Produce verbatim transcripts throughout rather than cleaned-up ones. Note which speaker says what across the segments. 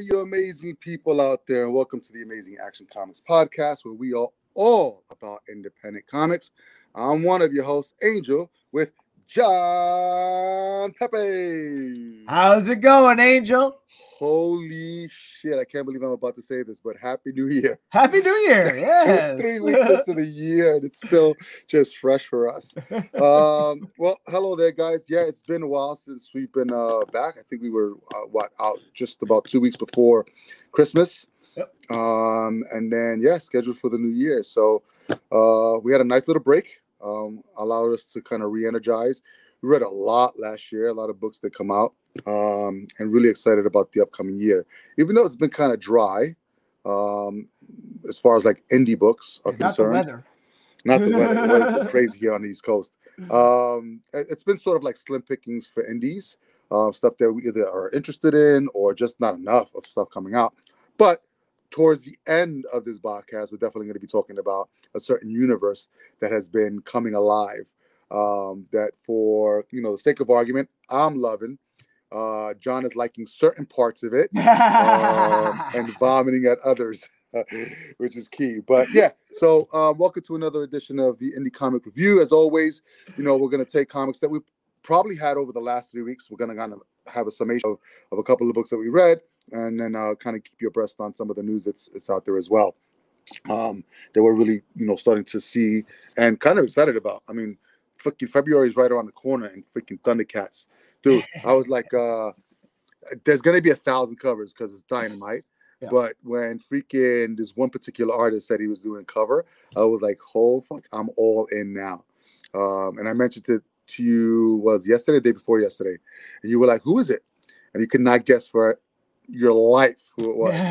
Speaker 1: you amazing people out there, and welcome to the Amazing Action Comics podcast, where we are all about independent comics. I'm one of your hosts, Angel, with John Pepe.
Speaker 2: How's it going, Angel?
Speaker 1: Holy shit, I can't believe I'm about to say this, but Happy New Year.
Speaker 2: Happy New Year, yes.
Speaker 1: Three weeks into the year, and it's still just fresh for us. Um, well, hello there, guys. Yeah, it's been a while since we've been uh, back. I think we were, uh, what, out just about two weeks before Christmas.
Speaker 2: Yep.
Speaker 1: Um, and then, yeah, scheduled for the new year. So uh, we had a nice little break, um, allowed us to kind of re-energize. We read a lot last year, a lot of books that come out, um, and really excited about the upcoming year. Even though it's been kind of dry, um, as far as like indie books are
Speaker 2: Not
Speaker 1: concerned.
Speaker 2: the weather.
Speaker 1: Not the weather. The weather's been crazy here on the East Coast. Um, it- it's been sort of like slim pickings for indies, uh, stuff that we either are interested in or just not enough of stuff coming out. But towards the end of this podcast, we're definitely going to be talking about a certain universe that has been coming alive. Um, that for, you know, the sake of argument, I'm loving. Uh, John is liking certain parts of it um, and vomiting at others, which is key. But yeah, so uh, welcome to another edition of the Indie Comic Review. As always, you know, we're going to take comics that we probably had over the last three weeks. We're going to kind of have a summation of, of a couple of books that we read, and then uh, kind of keep you abreast on some of the news that's, that's out there as well. Um, that we're really, you know, starting to see and kind of excited about. I mean, freaking February is right around the corner, and freaking Thundercats. Dude, I was like, uh, there's going to be a thousand covers because it's dynamite.
Speaker 2: Yeah.
Speaker 1: But when freaking this one particular artist said he was doing a cover, I was like, oh, fuck, I'm all in now. Um, and I mentioned it to you, was yesterday, the day before yesterday. And you were like, who is it? And you could not guess for your life who it was.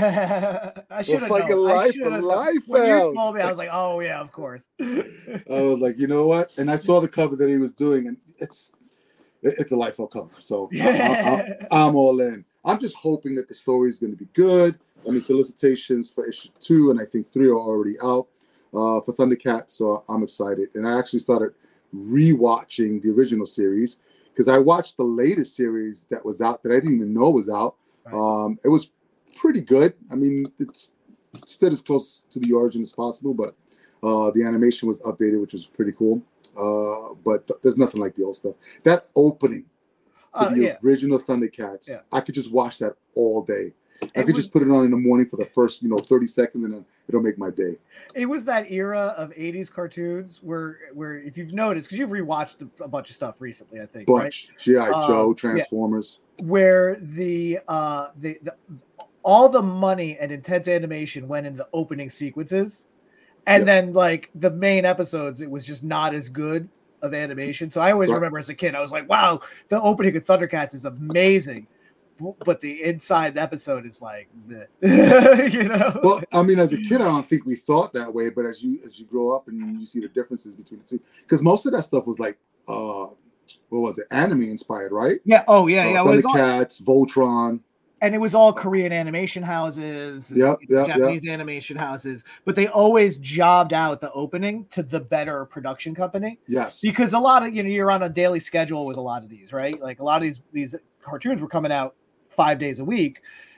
Speaker 2: I should have
Speaker 1: fucking
Speaker 2: known. I
Speaker 1: life
Speaker 2: should
Speaker 1: of
Speaker 2: have
Speaker 1: life
Speaker 2: When you
Speaker 1: out.
Speaker 2: told me, I was like, oh, yeah, of course.
Speaker 1: I was like, you know what? And I saw the cover that he was doing, and it's it's a Liefeld cover. So I, I, I, I'm all in. I'm just hoping that the story is going to be good. I mean, solicitations for issue two and I think three are already out uh, for Thundercats, so I'm excited. And I actually started rewatching the original series because I watched the latest series that was out that I didn't even know was out.
Speaker 2: Right.
Speaker 1: Um, it was pretty good. I mean, it's still as close to the origin as possible, but uh, the animation was updated, which was pretty cool. Uh, but th- there's nothing like the old stuff. That opening for
Speaker 2: Uh,
Speaker 1: the
Speaker 2: yeah.
Speaker 1: original Thundercats,
Speaker 2: Yeah.
Speaker 1: I could just watch that all day. I
Speaker 2: It
Speaker 1: could
Speaker 2: was-
Speaker 1: just put it on in the morning for the first, you know, thirty seconds, and then it'll make my day.
Speaker 2: It was that era of eighties cartoons where, where if you've noticed, because you've rewatched a, a bunch of stuff recently, I think, right?
Speaker 1: Bunch, G I.
Speaker 2: Um,
Speaker 1: Joe,
Speaker 2: yeah.
Speaker 1: Transformers.
Speaker 2: Where the, uh, the, the all the money and intense animation went into the opening sequences. And
Speaker 1: Yeah.
Speaker 2: then, like, the main episodes, it was just not as good of animation. So I always
Speaker 1: Right.
Speaker 2: remember as a kid, I was like, wow, the opening of Thundercats is amazing. B- But the inside episode is like, bleh. you know?
Speaker 1: Well, I mean, as a kid, I don't think we thought that way. But as you as you grow up and you see the differences between the two, because most of that stuff was like, uh, what was it, anime inspired, right?
Speaker 2: yeah. Oh, yeah.
Speaker 1: Uh,
Speaker 2: Yeah. It was all,
Speaker 1: Thundercats, Voltron.
Speaker 2: and it was all Korean animation houses, and
Speaker 1: Yep, yep,
Speaker 2: Japanese animation houses. But they always jobbed out the opening to the better production company.
Speaker 1: Yes.
Speaker 2: Because a lot of, you know, you're on a daily schedule with a lot of these, right? Like a lot of these these cartoons were coming out five days a week,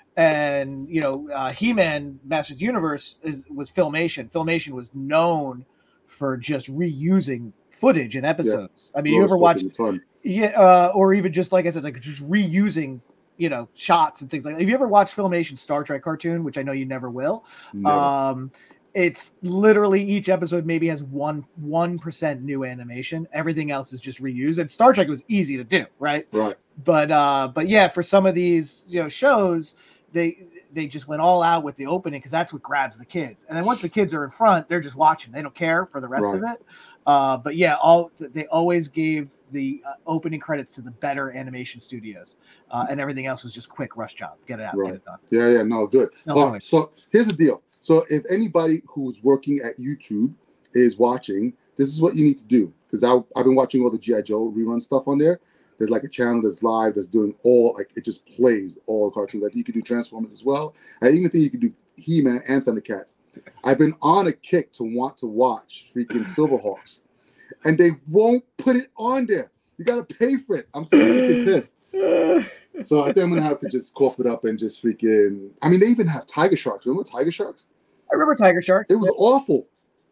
Speaker 2: and you know, uh, He-Man Masters of the Universe is was Filmation. Filmation was known for just reusing footage in episodes. I mean, you
Speaker 1: Rose
Speaker 2: ever watch,
Speaker 1: spoke in the ton.
Speaker 2: yeah, uh, or even just like I said, like just reusing, you know, shots and things like that. Have you ever watched Filmation Star Trek cartoon, which I know you never will?
Speaker 1: Never.
Speaker 2: Um, it's literally each episode maybe has one one percent new animation. Everything else is just reused. And Star Trek was easy to do, right?
Speaker 1: Right.
Speaker 2: But uh, but yeah, for some of these, you know, shows, they they just went all out with the opening because that's what grabs the kids. And then once the kids are in front, they're just watching. They don't care for the rest of it. Uh, but yeah, all they always gave the uh, opening credits to the better animation studios, uh, and everything else was just quick rush job. Get it out,
Speaker 1: Right.
Speaker 2: get it done.
Speaker 1: Yeah, yeah, no, good.
Speaker 2: No
Speaker 1: All right,
Speaker 2: point.
Speaker 1: so here's the deal. So if anybody who's working at YouTube is watching, this is what you need to do. Because I've been watching all the G I. Joe rerun stuff on there. There's like a channel that's live that's doing all, like, it just plays all cartoons. I think you could do Transformers as well. I even think you could do He-Man and Thundercats. I've been on a kick to want to watch freaking Silverhawks. And they won't put it on there. You got to pay for it. I'm so freaking pissed. So I think I'm gonna have to just cough it up and just freaking. I mean, they even have tiger sharks. Remember tiger sharks?
Speaker 2: I remember tiger sharks.
Speaker 1: It was awful.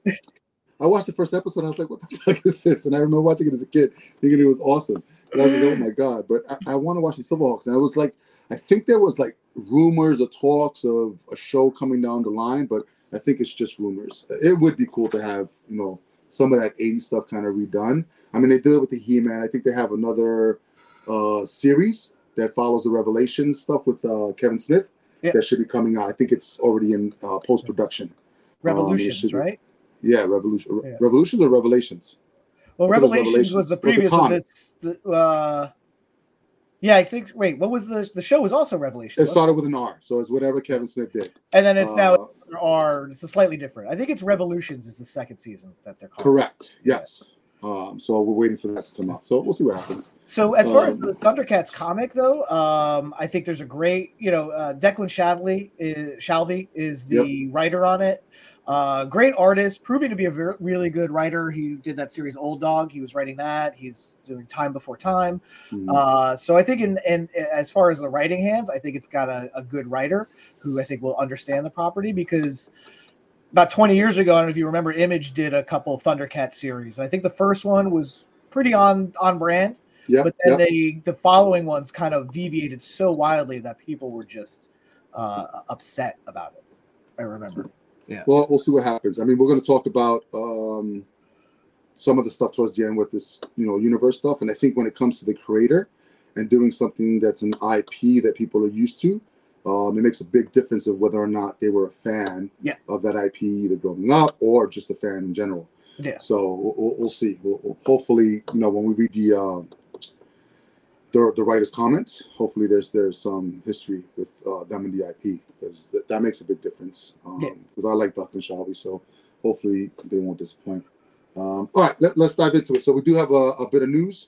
Speaker 1: I watched the first episode. I was like, "What the fuck is this?" And I remember watching it as a kid, thinking it was awesome. And I was just, "Oh my god!" But I, I want to watch some Silverhawks, and I was like, I think there was like rumors or talks of a show coming down the line, but I think it's just rumors. It would be cool to have, you know, some of that eighties stuff kind of redone. I mean, they did it with the He-Man. I think they have another uh, series that follows the Revelations stuff with uh, Kevin Smith. Yep. That should be coming out. I think it's already in uh, post-production.
Speaker 2: Revolutions, um, right?
Speaker 1: Yeah, Revolution. Yeah. Revolutions or Revelations?
Speaker 2: Well, Revelations, was, Revelations was the previous was the of this. The, uh, yeah, I think. Wait, what was the the show? Was also Revelation.
Speaker 1: It started with an R, so it's whatever Kevin Smith did.
Speaker 2: And then it's
Speaker 1: uh,
Speaker 2: now R. It's a slightly different. I think it's Revolutions is the second season that they're called.
Speaker 1: Correct. Yes. Um, so we're waiting for that to come out. So we'll see what happens.
Speaker 2: So as far um, as the Thundercats comic, though, um, I think there's a great, you know, uh, Declan Shalvey is, Shalvey is the yep. writer on it. Uh, great artist, proving to be a very, really good writer. He did that series Old Dog. He was writing that. He's doing Time Before Time. Mm-hmm. Uh, so I think in, in as far as the writing hands, I think it's got a, a good writer who I think will understand the property because about twenty years ago, I don't know if you remember, Image did a couple of Thundercat series. I think the first one was pretty on, on brand,
Speaker 1: yep,
Speaker 2: but then
Speaker 1: yep.
Speaker 2: they the following ones kind of deviated so wildly that people were just uh, upset about it. I remember. Yeah.
Speaker 1: Well, we'll see what happens. I mean, we're going to talk about um, some of the stuff towards the end with this, you know, universe stuff. And I think when it comes to the creator and doing something that's an I P that people are used to, um, it makes a big difference of whether or not they were a fan
Speaker 2: yeah.
Speaker 1: of that I P, either growing up or just a fan in general.
Speaker 2: Yeah.
Speaker 1: So we'll, we'll see. We'll, we'll hopefully, you know, when we read the uh, the, the writer's comments, hopefully there's there's some history with uh, them and the I P, because that, that makes a big difference. Because um, yeah. I like Doctor Shalvey, so hopefully they won't disappoint. Um, all right, let, let's dive into it. So we do have a, a bit of news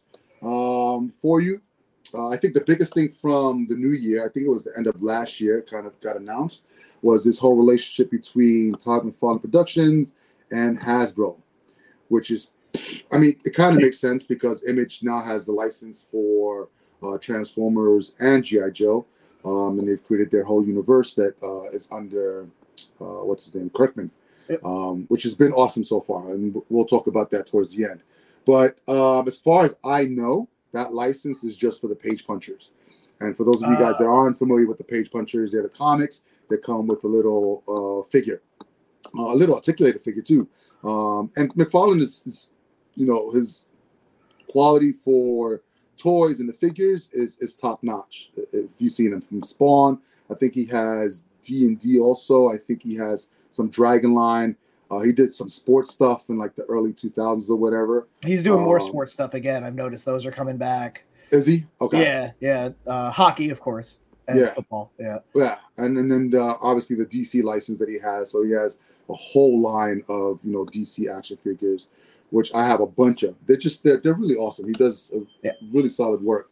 Speaker 1: um, for you. Uh, I think the biggest thing from the new year, I think it was the end of last year, kind of got announced, was this whole relationship between Todd McFarlane Productions and Hasbro, which is, I mean, it kind of makes sense because Image now has the license for uh, Transformers and G I. Joe, um, and they've created their whole universe that uh, is under, uh, what's his name, Kirkman,
Speaker 2: yep.
Speaker 1: um, which has been awesome so far, and we'll talk about that towards the end. But um, as far as I know, that license is just for the Page Punchers. And for those of you guys that aren't familiar with the Page Punchers, they're the comics that come with a little uh, figure, uh, a little articulated figure too. Um, and McFarlane is, is, you know, his quality for toys and the figures is is top notch. If you've seen him from Spawn, I think he has D and D also. I think he has some Dragon line. Uh, he did some sports stuff in like the early two thousands or whatever.
Speaker 2: He's doing more
Speaker 1: um,
Speaker 2: sports stuff again. I've noticed those are coming back.
Speaker 1: Is he? Okay.
Speaker 2: Yeah, yeah. Uh, hockey, of course. And
Speaker 1: yeah.
Speaker 2: football. Yeah.
Speaker 1: Yeah, and, and then uh, obviously the D C license that he has. So he has a whole line of, you know, D C action figures, which I have a bunch of. They're just they're they're really awesome. He does a
Speaker 2: yeah.
Speaker 1: really solid work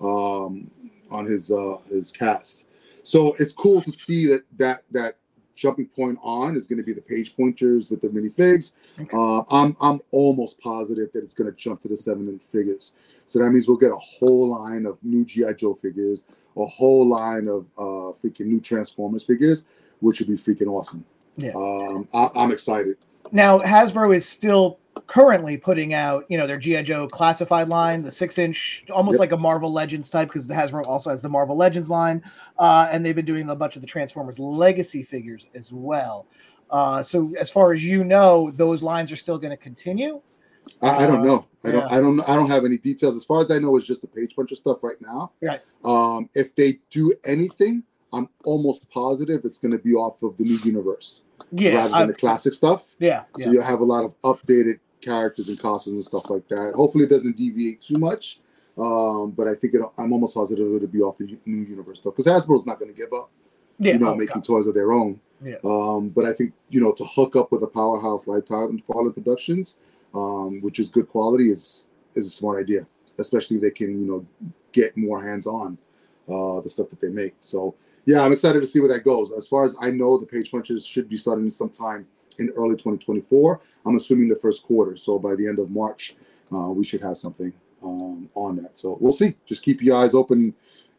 Speaker 1: um, on his uh, his casts. So it's cool to see that that that jumping point on is going to be the Page Punchers with the minifigs. Okay. Uh, I'm I'm almost positive that it's going to jump to the seven inch figures. So that means we'll get a whole line of new G I. Joe figures, a whole line of uh, freaking new Transformers figures, which would be freaking awesome.
Speaker 2: Yeah,
Speaker 1: um, I, I'm excited.
Speaker 2: Now Hasbro is still currently putting out, you know, their G I. Joe classified line, the six inch, almost yep. like a Marvel Legends type, because the Hasbro also has the Marvel Legends line, uh, and they've been doing a bunch of the Transformers Legacy figures as well. Uh, so as far as you know, those lines are still going to continue.
Speaker 1: I, I don't know. I
Speaker 2: uh,
Speaker 1: don't.
Speaker 2: yeah.
Speaker 1: I don't. I don't have any details. As far as I know, it's just the Page Puncher stuff right now.
Speaker 2: Right.
Speaker 1: Um, if they do anything, I'm almost positive it's going to be off of the new universe.
Speaker 2: Yeah,
Speaker 1: rather than I, the classic stuff.
Speaker 2: Yeah.
Speaker 1: So
Speaker 2: yeah.
Speaker 1: you'll have a lot of updated characters and costumes and stuff like that. Hopefully, it doesn't deviate too much. Um, but I think it, I'm almost positive it'll be off the new universe stuff, because Hasbro's not going to give up.
Speaker 2: Yeah,
Speaker 1: you know,
Speaker 2: oh,
Speaker 1: making
Speaker 2: God.
Speaker 1: toys of their own.
Speaker 2: Yeah.
Speaker 1: Um, but I think, you know, to hook up with a powerhouse like Todd McFarlane Productions, um, which is good quality, is is a smart idea. Especially if they can, you know, get more hands on uh, the stuff that they make. So. Yeah, I'm excited to see where that goes. As far as I know, the Page Punchers should be starting sometime in early twenty twenty-four. I'm assuming the first quarter. So by the end of March, uh, we should have something um, on that. So we'll see. Just keep your eyes open,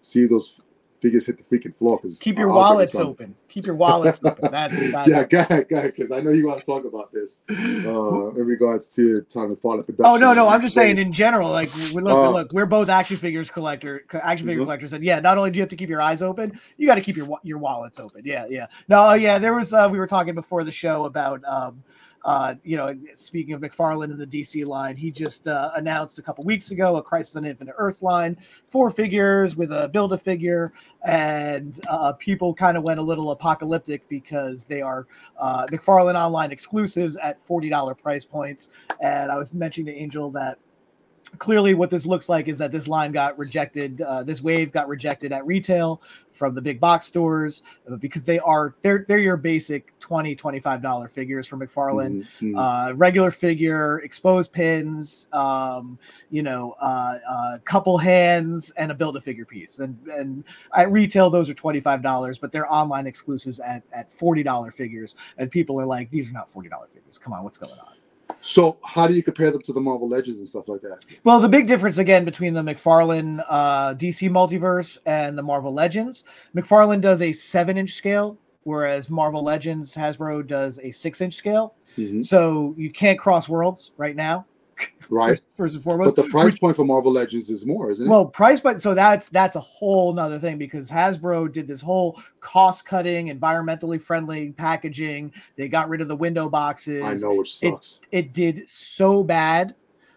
Speaker 1: see those figures hit the freaking floor. Because
Speaker 2: keep your wallets open. Keep your wallets open. That's, that's
Speaker 1: yeah, go ahead, go ahead, because I know you want to talk about this uh, in regards to Todd McFarlane production.
Speaker 2: Oh no, no, I'm just saying in general. Like, we look,
Speaker 1: Uh,
Speaker 2: look, we're both action figures collector, action figure
Speaker 1: Mhm.
Speaker 2: collectors, and yeah, not only do you have to keep your eyes open, you got to keep your wa- your wallets open. Yeah, yeah. No, oh, yeah, there was uh, we were talking before the show about. Um, Uh, you know, speaking of McFarlane and the D C line, he just uh, announced a couple weeks ago a Crisis on Infinite Earths line, four figures with a Build-A-Figure, and uh, people kind of went a little apocalyptic because they are uh, McFarlane Online exclusives at forty dollars price points. And I was mentioning to Angel that clearly what this looks like is that this line got rejected. Uh, this wave got rejected at retail from the big box stores uh, because they are they're they're your basic twenty twenty-five dollars figures from McFarlane.
Speaker 1: Mm-hmm.
Speaker 2: Uh, regular figure, exposed pins, um, you know, uh, uh, couple hands, and a Build-A-Figure piece. And and at retail those are twenty-five dollars, but they're online exclusives at at forty dollars figures. And people are like, these are not forty dollars figures. Come on, what's going on?
Speaker 1: So how do you compare them to the Marvel Legends and stuff like that?
Speaker 2: Well, the big difference again between the McFarlane uh, D C multiverse and the Marvel Legends, McFarlane does a seven-inch scale, whereas Marvel Legends Hasbro does a six-inch scale.
Speaker 1: Mm-hmm.
Speaker 2: So you can't cross worlds right now.
Speaker 1: Right.
Speaker 2: First, first and foremost.
Speaker 1: But the price
Speaker 2: Which,
Speaker 1: point for Marvel Legends is more, isn't it?
Speaker 2: well, price point. So that's that's a whole nother thing because Hasbro did this whole cost-cutting, environmentally friendly packaging. They got rid of the window boxes.
Speaker 1: I know, which sucks.
Speaker 2: It, it did so bad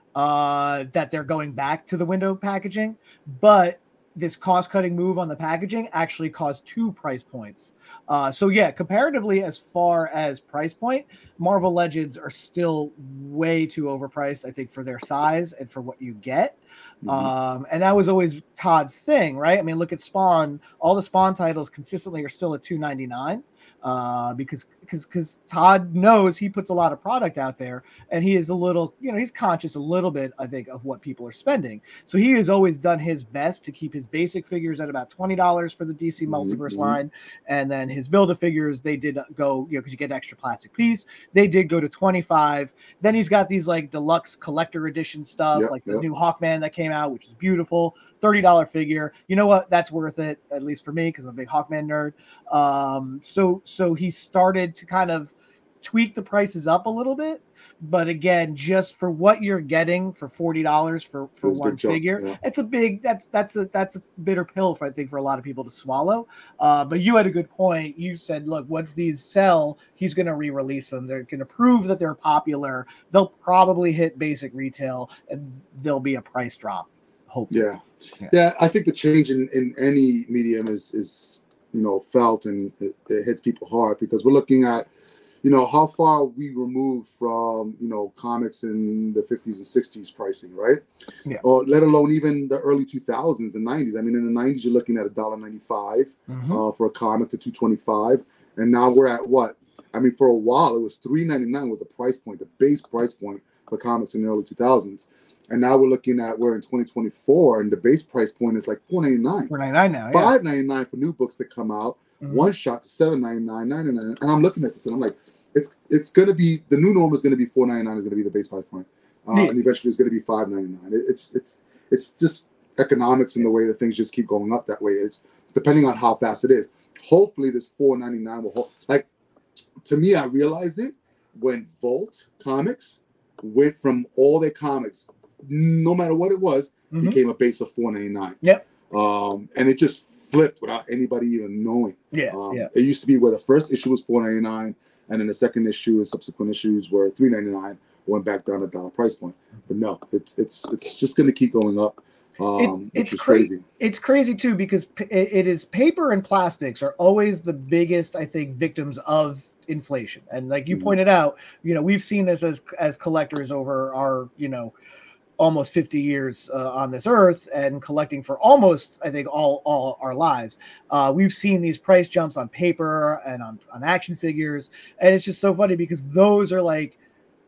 Speaker 2: uh, that they're going back to the window packaging, but this cost-cutting move on the packaging actually caused two price points. Uh, so yeah, comparatively, as far as price point, Marvel Legends are still way too overpriced, I think, for their size and for what you get. Mm-hmm. Um, and that was always Todd's thing, right? I mean, look at Spawn. All the Spawn titles consistently are still at two ninety-nine uh, because because because Todd knows he puts a lot of product out there, and he is a little, you know, he's conscious a little bit, I think, of what people are spending. So he has always done his best to keep his basic figures at about twenty dollars for the D C Multiverse mm-hmm. line, and then his Build-A-Figures, they did go, you know, because you get an extra plastic piece, they did go to twenty-five. Then he's got these like deluxe collector edition stuff, yep, like the yep. new Hawkman that came out, which is beautiful, thirty dollars figure. You know what? That's worth it, at least for me, because I'm a big Hawkman nerd. Um, so so he started to kind of tweak the prices up a little bit, but again, just for what you're getting for forty dollars for for that's one figure, yeah. it's a big that's that's a that's a bitter pill for I think for a lot of people to swallow. Uh, but you had a good point. You said, look, once these sell, he's going to re-release them. They're going to prove that they're popular. They'll probably hit basic retail, and there'll be a price drop. Hopefully,
Speaker 1: yeah, yeah. yeah I think the change in, in any medium is is you know felt and it, it hits people hard because we're looking at. You know, how far we removed from, you know, comics in the fifties and sixties pricing, right?
Speaker 2: Yeah.
Speaker 1: Or let alone even the early two thousands and nineties. I mean, in the nineties, you're looking at one dollar ninety-five mm-hmm. uh, for a comic to two twenty-five. And now we're at what? I mean, for a while, it was three ninety-nine was the price point, the base price point for comics in the early two thousands. And now we're looking at, we're in twenty twenty-four, and the base price point is like four ninety-nine.
Speaker 2: four ninety-nine now, yeah.
Speaker 1: five ninety-nine for new books that come out. Mm-hmm. One shot to seven ninety-nine, nine ninety-nine. And I'm looking at this and I'm like, it's it's going to be, the new norm is going to be four ninety-nine is going to be the base price point. Uh, yeah. And eventually it's going to be five ninety-nine. It, it's it's it's just economics and the way that things just keep going up that way. It's depending on how fast it is. Hopefully this four ninety-nine will hold. Like, to me, I realized it when Volt Comics went from all their comics, no matter what it was, mm-hmm. became a base of four ninety-nine.
Speaker 2: Yep.
Speaker 1: Um, and it just flipped without anybody even knowing.
Speaker 2: Yeah,
Speaker 1: um,
Speaker 2: yeah.
Speaker 1: It used to be where the first issue was four ninety-nine, and then the second issue and subsequent issues were three ninety-nine, went back down to dollar price point. But no, it's it's it's just going to keep going up. Um,
Speaker 2: it, it's
Speaker 1: which is
Speaker 2: cra-
Speaker 1: crazy.
Speaker 2: It's crazy too because p- it is paper and plastics are always the biggest, I think, victims of inflation. And like you mm-hmm. pointed out, you know, we've seen this as as collectors over our, you know, almost fifty years uh, on this earth and collecting for almost, I think, all, all our lives. Uh, we've seen these price jumps on paper and on, on action figures. And it's just so funny because those are like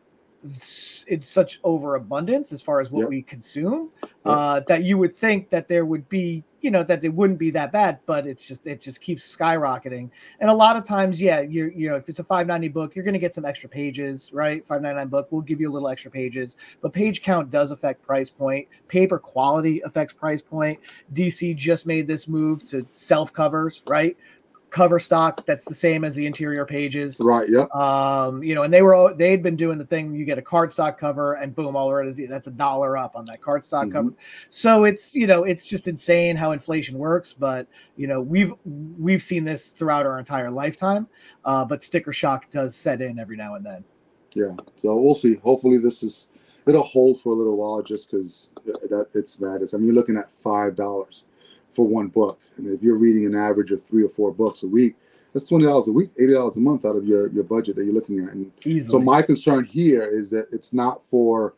Speaker 2: it's such overabundance as far as what
Speaker 1: Yep.
Speaker 2: we consume, uh, that you would think that there would be, you know, that it wouldn't be that bad, but it's just, it just keeps skyrocketing. And a lot of times, yeah, you're, you know, if it's a five ninety book, you're going to get some extra pages, right? five ninety-nine book will give you a little extra pages, but page count does affect price point. Paper quality affects price point. D C just made this move to self covers, right? Cover stock that's the same as the interior pages,
Speaker 1: right? Yep.
Speaker 2: Um, you know, and they were they'd been doing the thing. You get a cardstock cover, and boom, all it is that's a dollar up on that cardstock
Speaker 1: Mm-hmm.
Speaker 2: cover. So it's you know it's just insane how inflation works. But you know we've we've seen this throughout our entire lifetime. Uh, but sticker shock does set in every now and then.
Speaker 1: Yeah, so we'll see. Hopefully, this is it'll hold for a little while, just because that it's madness. I mean, you're looking at five dollars for one book, and if you're reading an average of three or four books a week, that's twenty dollars a week, eighty dollars a month out of your, your budget that you're looking at. And
Speaker 2: Easily.
Speaker 1: So my concern here is that it's not for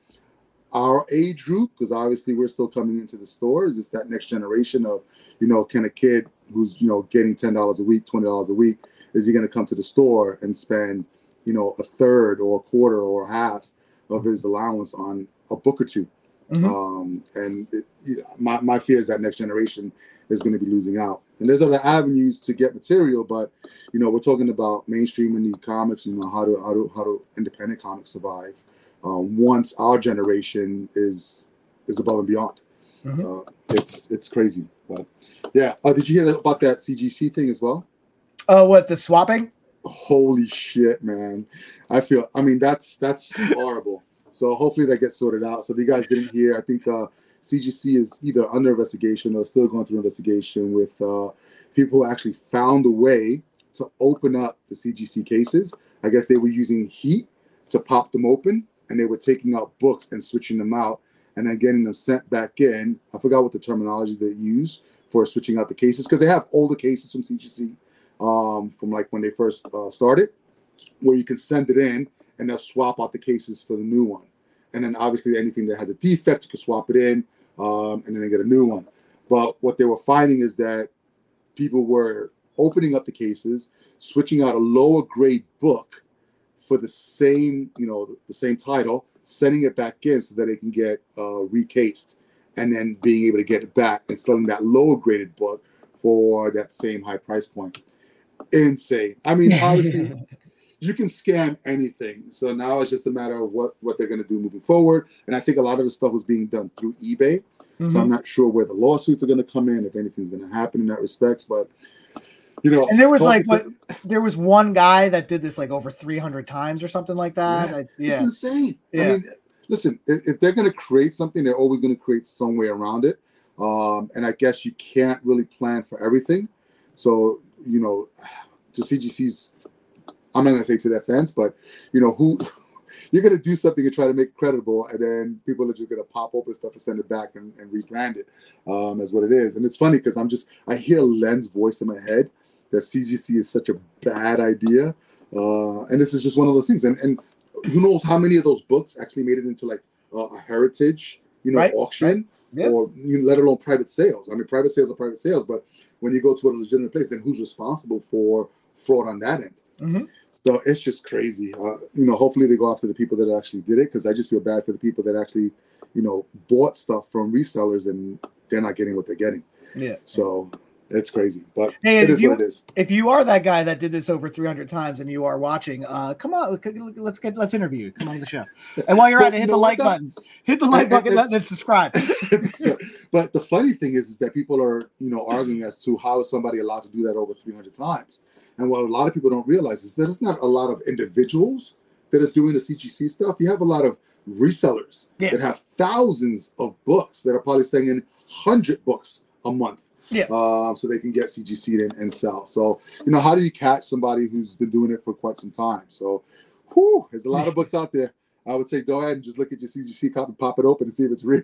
Speaker 1: our age group, because obviously we're still coming into the stores. It's that next generation of, you know, can a kid who's, you know, getting ten dollars a week, twenty dollars a week, is he going to come to the store and spend, you know, a third or a quarter or half of his allowance on a book or two? Mm-hmm. Um, and it, you know, my, my fear is that next generation is going to be losing out. And there's other avenues to get material, but you know, we're talking about mainstreaming the comics. You know, how do how do how do independent comics survive um, once our generation is is above and beyond? Mm-hmm. Uh, it's it's crazy. But yeah, uh, did you hear about that C G C thing as well?
Speaker 2: Oh, uh, what the swapping?
Speaker 1: Holy shit, man! I feel. I mean, that's that's horrible. So hopefully that gets sorted out. So if you guys didn't hear, I think uh, C G C is either under investigation or still going through investigation with uh, people who actually found a way to open up the C G C cases. I guess they were using heat to pop them open, and they were taking out books and switching them out and then getting them sent back in. I forgot what the terminology they use for switching out the cases, because they have older cases from C G C um, from like when they first uh, started, where you can send it in and they'll swap out the cases for the new one. And then obviously anything that has a defect, you can swap it in, um, and then they get a new one. But what they were finding is that people were opening up the cases, switching out a lower grade book for the same, you know, the same title, sending it back in so that they can get uh, recased, and then being able to get it back and selling that lower graded book for that same high price point. Insane. I mean, obviously, you can scam anything. So now it's just a matter of what, what they're going to do moving forward. And I think a lot of the stuff was being done through eBay. Mm-hmm. So I'm not sure where the lawsuits are going to come in, if anything's going to happen in that respect. But, you know.
Speaker 2: And there was like, what, there was one guy that did this like over three hundred times or something like that.
Speaker 1: Yeah,
Speaker 2: I, yeah.
Speaker 1: It's insane.
Speaker 2: Yeah.
Speaker 1: I mean, listen, if, if they're going to create something, they're always going to create some way around it. Um, and I guess you can't really plan for everything. So, you know, to C G C's, I'm not going to say to their fans, but, you know, who you're going to do something and try to make it credible, and then people are just going to pop open stuff and send it back and, and rebrand it um, as what it is. And it's funny because I'm just, I hear Len's voice in my head that C G C is such a bad idea. Uh, and this is just one of those things. And, and who knows how many of those books actually made it into like uh, a heritage, you know, right. auction. Right. Yeah. Or you know, let alone private sales. I mean, private sales are private sales, but when you go to a legitimate place, then who's responsible for fraud on that end? Mm-hmm. So it's just crazy. Uh, you know, hopefully they go after the people that actually did it, because I just feel bad for the people that actually, you know, bought stuff from resellers and they're not getting what they're getting.
Speaker 2: Yeah.
Speaker 1: So it's crazy, but
Speaker 2: hey,
Speaker 1: it is
Speaker 2: you,
Speaker 1: what it is.
Speaker 2: If you are that guy that did this over three hundred times and you are watching, uh, come on, let's get let's interview you. Come on the show. And while you're at it, hit the like that, button, hit the like button, and, and subscribe.
Speaker 1: So, but the funny thing is, is that people are, you know, arguing as to how is somebody allowed to do that over three hundred times. And what a lot of people don't realize is that it's not a lot of individuals that are doing the C G C stuff. You have a lot of resellers yeah. that have thousands of books that are probably selling one hundred books a month.
Speaker 2: Yeah.
Speaker 1: Um, so they can get C G C and, and sell. So, you know, how do you catch somebody who's been doing it for quite some time? So, whew, there's a lot of books out there. I would say go ahead and just look at your C G C copy, pop it open and see if it's real.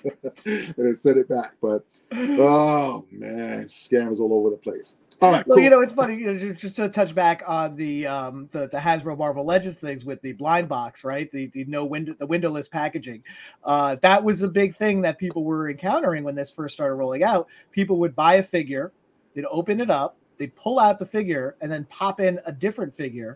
Speaker 1: And then send it back. But, oh, man, scams all over the place. All right,
Speaker 2: well,
Speaker 1: cool.
Speaker 2: you know, it's funny, you know, just to touch back on the um the, the Hasbro Marvel Legends things with the blind box, right? The the no window the windowless packaging. Uh that was a big thing that people were encountering when this first started rolling out. People would buy a figure, they'd open it up, they'd pull out the figure and then pop in a different figure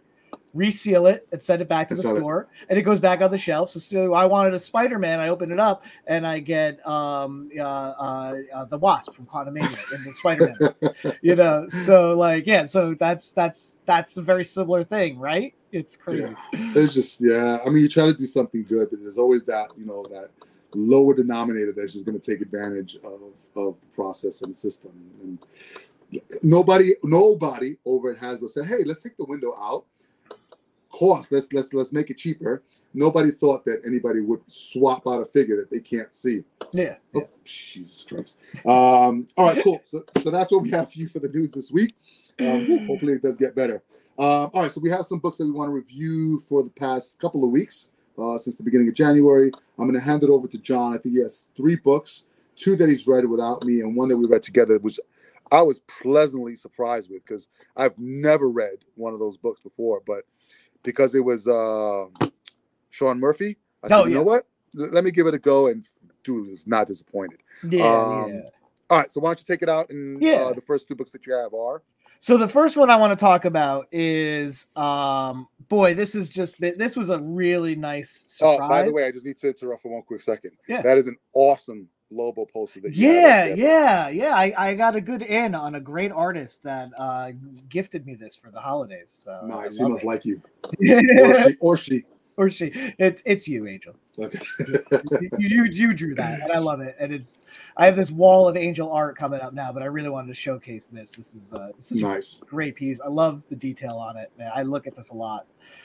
Speaker 2: reseal it, and send it back to
Speaker 1: I
Speaker 2: the
Speaker 1: saw that.
Speaker 2: store, and it goes back on the shelf. So, so I wanted a Spider-Man. I open it up, and I get um, uh, uh, uh, the Wasp from Quantumania in the Spider-Man. You know, so like, yeah, so that's that's that's a very similar thing, right? It's crazy.
Speaker 1: Yeah. It's just, yeah. I mean, you try to do something good, but there's always that, you know, that lower denominator that's just going to take advantage of, of the process and the system. And nobody, nobody over at Hasbro said, "Hey, let's take the window out. Cost, let's let's let's make it cheaper." Nobody thought that anybody would swap out a figure that they can't see.
Speaker 2: Yeah.
Speaker 1: Oh, yeah. Jesus Christ. Um, all right, cool. So, so that's what we have for you for the news this week. Um, whew, hopefully it does get better. Um, all right, so we have some books that we want to review for the past couple of weeks, uh, since the beginning of January. I'm going to hand it over to John. I think he has three books, two that he's read without me, and one that we read together, which I was pleasantly surprised with because I've never read one of those books before, but because it was uh, Sean Murphy, I said,
Speaker 2: Oh,
Speaker 1: you
Speaker 2: yeah.
Speaker 1: know what? L- let me give it a go, and dude was not disappointed.
Speaker 2: Yeah,
Speaker 1: Um,
Speaker 2: yeah.
Speaker 1: All right, so why don't you take it out? And
Speaker 2: Yeah.
Speaker 1: uh, the first two books that you have are?
Speaker 2: So the first one I want to talk about is, um, boy, this is just, this was a really nice surprise.
Speaker 1: Oh, by the way, I just need to interrupt for one quick second.
Speaker 2: Yeah.
Speaker 1: That is an awesome Lobo poster that you
Speaker 2: Yeah,
Speaker 1: have right there.
Speaker 2: yeah, yeah. I, I got a good in on a great artist that uh, gifted me this for the holidays. So
Speaker 1: Nice.
Speaker 2: I
Speaker 1: He
Speaker 2: love
Speaker 1: must
Speaker 2: it.
Speaker 1: like you. Or she. Or she.
Speaker 2: Or she. It, it's you, Angel.
Speaker 1: Okay.
Speaker 2: you, you you drew that, and I love it. And it's I have this wall of Angel art coming up now, but I really wanted to showcase this. This is uh, this is
Speaker 1: Nice.
Speaker 2: a great piece. I love the detail on it. Man, I look at this a lot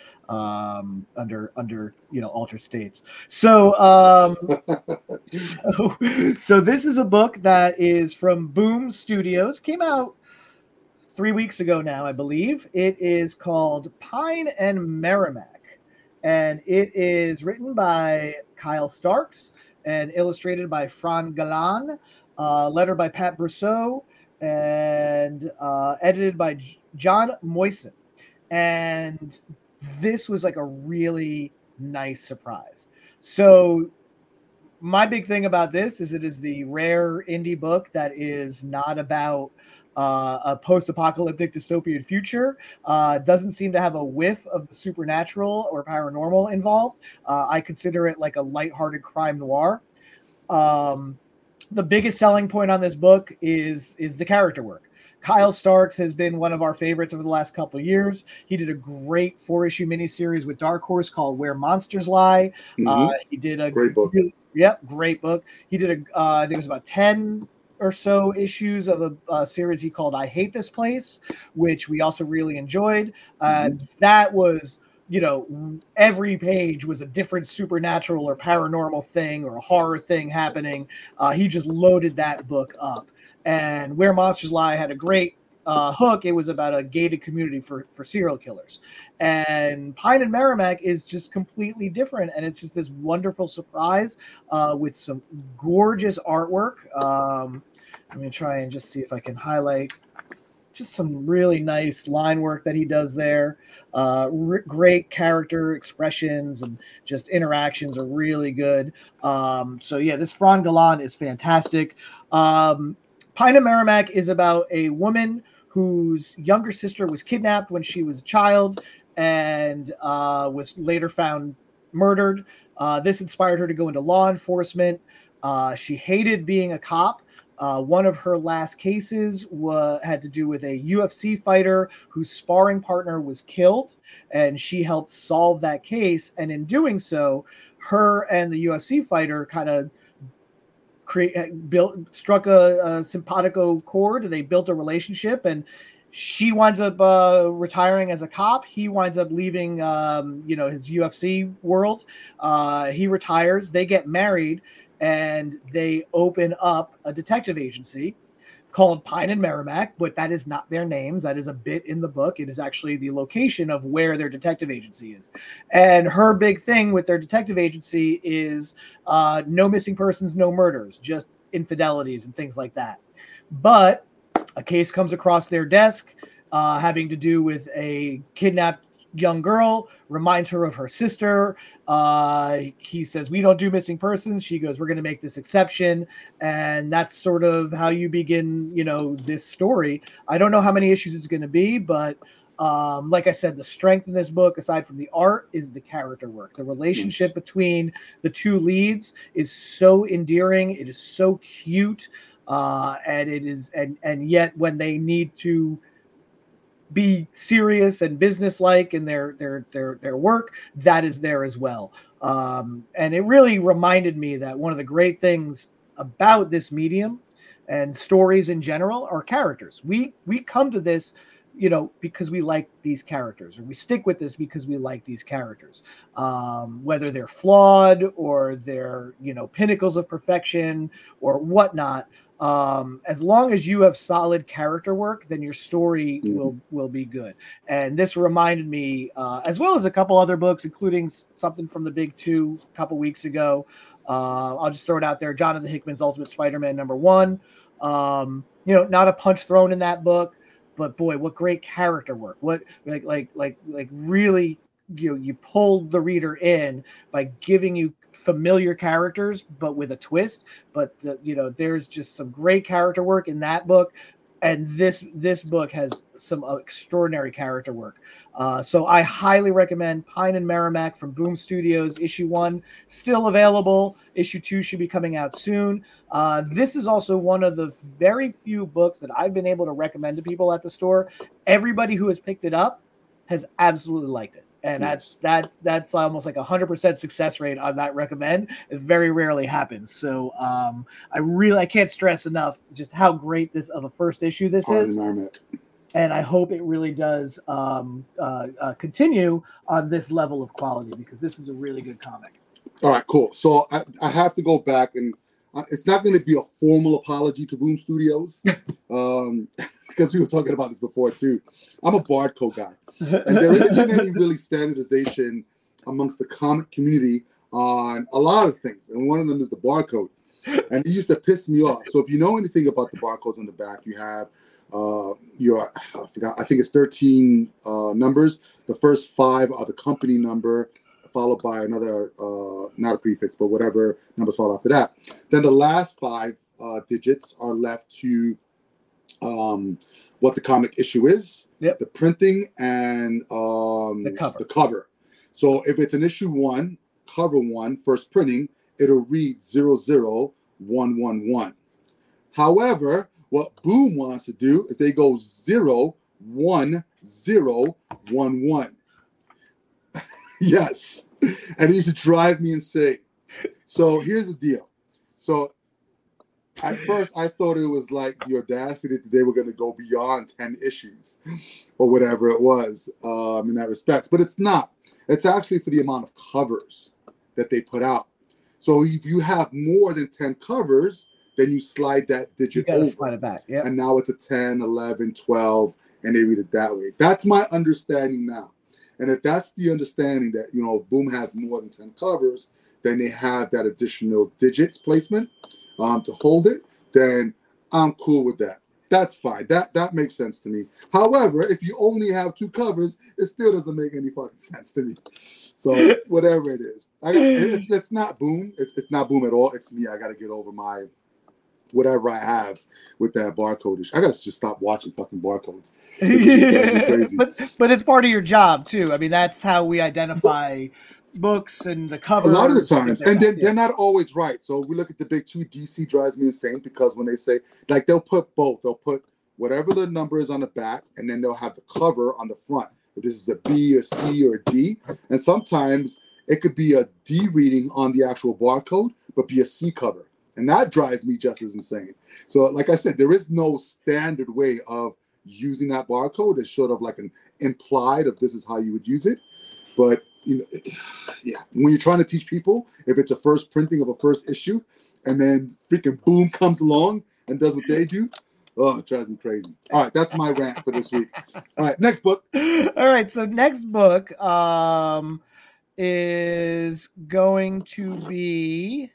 Speaker 2: um under under you know altered states. So um so, so this is a book that is from Boom Studios. Came out three weeks ago now, I believe. It is called Pine and Merrimack, and it is written by Kyle Starks and illustrated by Fran Galan, uh, lettered by Pat Brousseau, and uh, edited by J- John Moisen. And this was like a really nice surprise. So my big thing about this is it is the rare indie book that is not about uh, a post-apocalyptic dystopian future. Uh, doesn't seem to have a whiff of the supernatural or paranormal involved. Uh, I consider it like a lighthearted crime noir. Um, the biggest selling point on this book is is the character work. Kyle Starks has been one of our favorites over the last couple of years. He did a great four-issue miniseries with Dark Horse called Where Monsters Lie.
Speaker 1: Mm-hmm.
Speaker 2: Uh, he did a
Speaker 1: great book.
Speaker 2: Yep, great book. He did a, uh, I think it was about ten or so issues of a, a series he called I Hate This Place, which we also really enjoyed. And uh, mm-hmm. that was, you know, every page was a different supernatural or paranormal thing or a horror thing happening. Uh, he just loaded that book up. And Where Monsters Lie had a great uh, hook. It was about a gated community for, for serial killers. And Pine and Merrimack is just completely different. And it's just this wonderful surprise uh, with some gorgeous artwork. Um, I'm going to try and just see if I can highlight just some really nice line work that he does there. Uh, r- great character expressions and just interactions are really good. Um, so yeah, this Fran Galan is fantastic. Um, Pine and Merrimack is about a woman whose younger sister was kidnapped when she was a child and uh, was later found murdered. Uh, this inspired her to go into law enforcement. Uh, she hated being a cop. Uh, one of her last cases wa- had to do with a U F C fighter whose sparring partner was killed, and she helped solve that case. And in doing so, her and the U F C fighter kind of create built struck a, a simpatico chord, and they built a relationship. And she winds up uh, retiring as a cop. He winds up leaving, um, you know, his U F C world. Uh, he retires. They get married, and they open up a detective agency called Pine and Merrimack, but that is not their names. That is a bit in the book. It is actually the location of where their detective agency is. And her big thing with their detective agency is uh, no missing persons, no murders, just infidelities and things like that. But a case comes across their desk uh, having to do with a kidnapped young girl, reminds her of her sister. Uh, he says, we don't do missing persons. She goes, we're going to make this exception. And that's sort of how you begin, you know, this story. I don't know how many issues it's going to be, but Um, like I said, the strength in this book, aside from the art, is the character work. The relationship
Speaker 1: Yes.
Speaker 2: between the two leads is so endearing. It is so cute, uh, and it is, and and yet when they need to be serious and businesslike in their their their their work, that is there as well. Um, and it really reminded me that one of the great things about this medium and stories in general are characters. We we come to this, you know, because we like these characters, or we stick with this because we like these characters, um, whether they're flawed or they're, you know, pinnacles of perfection or whatnot. Um, as long as you have solid character work, then your story
Speaker 1: Mhm.
Speaker 2: will will be good. And this reminded me, uh, as well as a couple other books, including s- something from the Big Two a couple weeks ago. Uh, I'll just throw it out there: Jonathan Hickman's Ultimate Spider-Man number one. Um, you know, not a punch thrown in that book, but boy, what great character work! What like like like like really, you know, you pulled the reader in by giving you familiar characters, but with a twist. But the, you know, there's just some great character work in that book, and this this book has some uh, extraordinary character work. Uh, so I highly recommend Pine and Merrimack from Boom Studios. Issue one still available. Issue two should be coming out soon. Uh, this is also one of the very few books that I've been able to recommend to people at the store. Everybody who has picked it up has absolutely liked it. And that's
Speaker 1: Yes.
Speaker 2: that's that's almost like a hundred percent success rate on that recommend. It very rarely happens. So um, I really I can't stress enough just how great this of a first issue this
Speaker 1: Pine
Speaker 2: is,
Speaker 1: and Merrimack.
Speaker 2: and I hope it really does um, uh, uh, continue on this level of quality, because this is a really good comic.
Speaker 1: All right, cool. So I, I have to go back, and uh, it's not going to be a formal apology to Boom Studios, um, because we were talking about this before too. I'm a Barcode guy, and there isn't any really standardization amongst the comic community on a lot of things, and one of them is the barcode. And it used to piss me off. So if you know anything about the barcodes on the back, you have uh, your I forgot I think it's thirteen uh, numbers. The first five are the company number, followed by another uh, not a prefix, but whatever numbers follow after that. Then the last five uh, digits are left to um, what the comic issue is,
Speaker 2: Yep.
Speaker 1: the printing, and um,
Speaker 2: The cover.
Speaker 1: the cover. So if it's an issue one, cover one, first printing, it'll read zero zero one one one. However, what Boom wants to do is they go zero one zero one one. Yes, and it used to drive me insane. So here's the deal. So at first, I thought it was like the audacity that they were going to go beyond ten issues or whatever it was um, in that respect. But it's not. It's actually for the amount of covers that they put out. So if you have more than ten covers, then you slide that
Speaker 2: You
Speaker 1: digit
Speaker 2: got to
Speaker 1: over.
Speaker 2: slide it back. Yeah.
Speaker 1: And now it's a ten, eleven, twelve, and they read it that way. That's my understanding now. And if that's the understanding that, you know, if Boom has more than ten covers, then they have that additional digits placement um, to hold it, then I'm cool with that. That's fine. That that makes sense to me. However, if you only have two covers, it still doesn't make any fucking sense to me. So whatever it is, I got, it's it's not Boom. It's it's not Boom at all. It's me. I got to get over my whatever I have with that barcode issue. I got to just stop watching fucking barcodes. It's driving me crazy.
Speaker 2: but but it's part of your job too. I mean, that's how we identify books and the
Speaker 1: A
Speaker 2: covers.
Speaker 1: lot of the times, and they're,
Speaker 2: yeah.
Speaker 1: they're not always right. So if we look at the big two, D C drives me insane because when they say, like, they'll put both. They'll put whatever the number is on the back, and then they'll have the cover on the front. If this is a B or C or a D, and sometimes it could be a D reading on the actual barcode, but be a C cover. And that drives me just as insane. So like I said, there is no standard way of using that barcode. It's sort of like an implied of this is how you would use it. But you know, yeah, when you're trying to teach people, if it's a first printing of a first issue, and then freaking Boom comes along and does what they do, oh, it drives me crazy. All right, that's my rant for this week. All right, next book.
Speaker 2: All right, so next book um, is going to be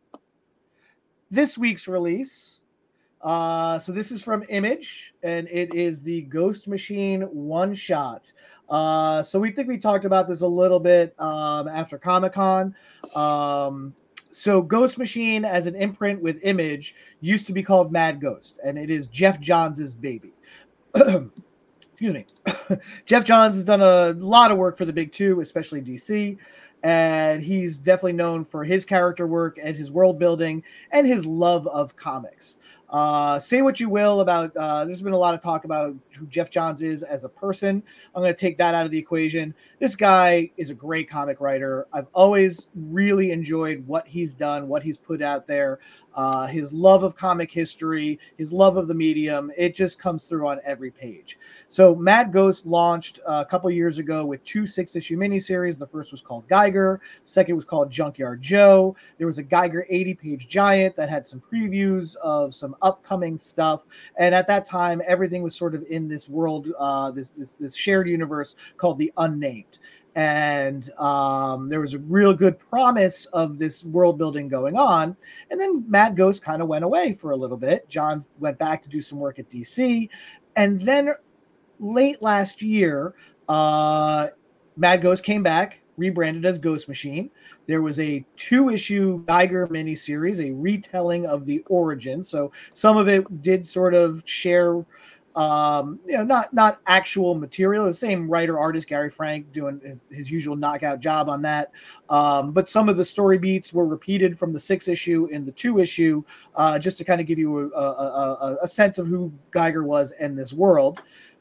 Speaker 2: this week's release. Uh, so this is from Image, and it is the Ghost Machine one shot. Uh, so we think we talked about this a little bit um, after Comic-Con. Um, so Ghost Machine, as an imprint with Image, used to be called Mad Ghost, and it is Jeff Johns' baby. Excuse excuse me, Jeff Johns has done a lot of work for the big two, especially D C, and he's definitely known for his character work and his world building and his love of comics. Uh, say what you will about, uh, there's been a lot of talk about who Jeff Johns is as a person. I'm going to take that out of the equation. This guy is a great comic writer. I've always really enjoyed what he's done, what he's put out there. Uh, his love of comic history, his love of the medium, it just comes through on every page. So Mad Ghost launched uh, a couple years ago with two six-issue miniseries. The first was called Geiger. Second was called Junkyard Joe. There was a Geiger eighty-page giant that had some previews of some upcoming stuff. And at that time, everything was sort of in this world, uh, this, this, this shared universe called the Unnamed. And um, there was a real good promise of this world building going on. And then Mad Ghost kind of went away for a little bit. Johns went back to do some work at D C. And then late last year, uh, Mad Ghost came back, rebranded as Ghost Machine. There was a two-issue Geiger miniseries, a retelling of the origin. So some of it did sort of share um you know not not actual material, the same writer artist Gary Frank doing his, his usual knockout job on that, um but some of the story beats were repeated from the six issue in the two issue, uh just to kind of give you a, a, a, a sense of who Geiger was in this world.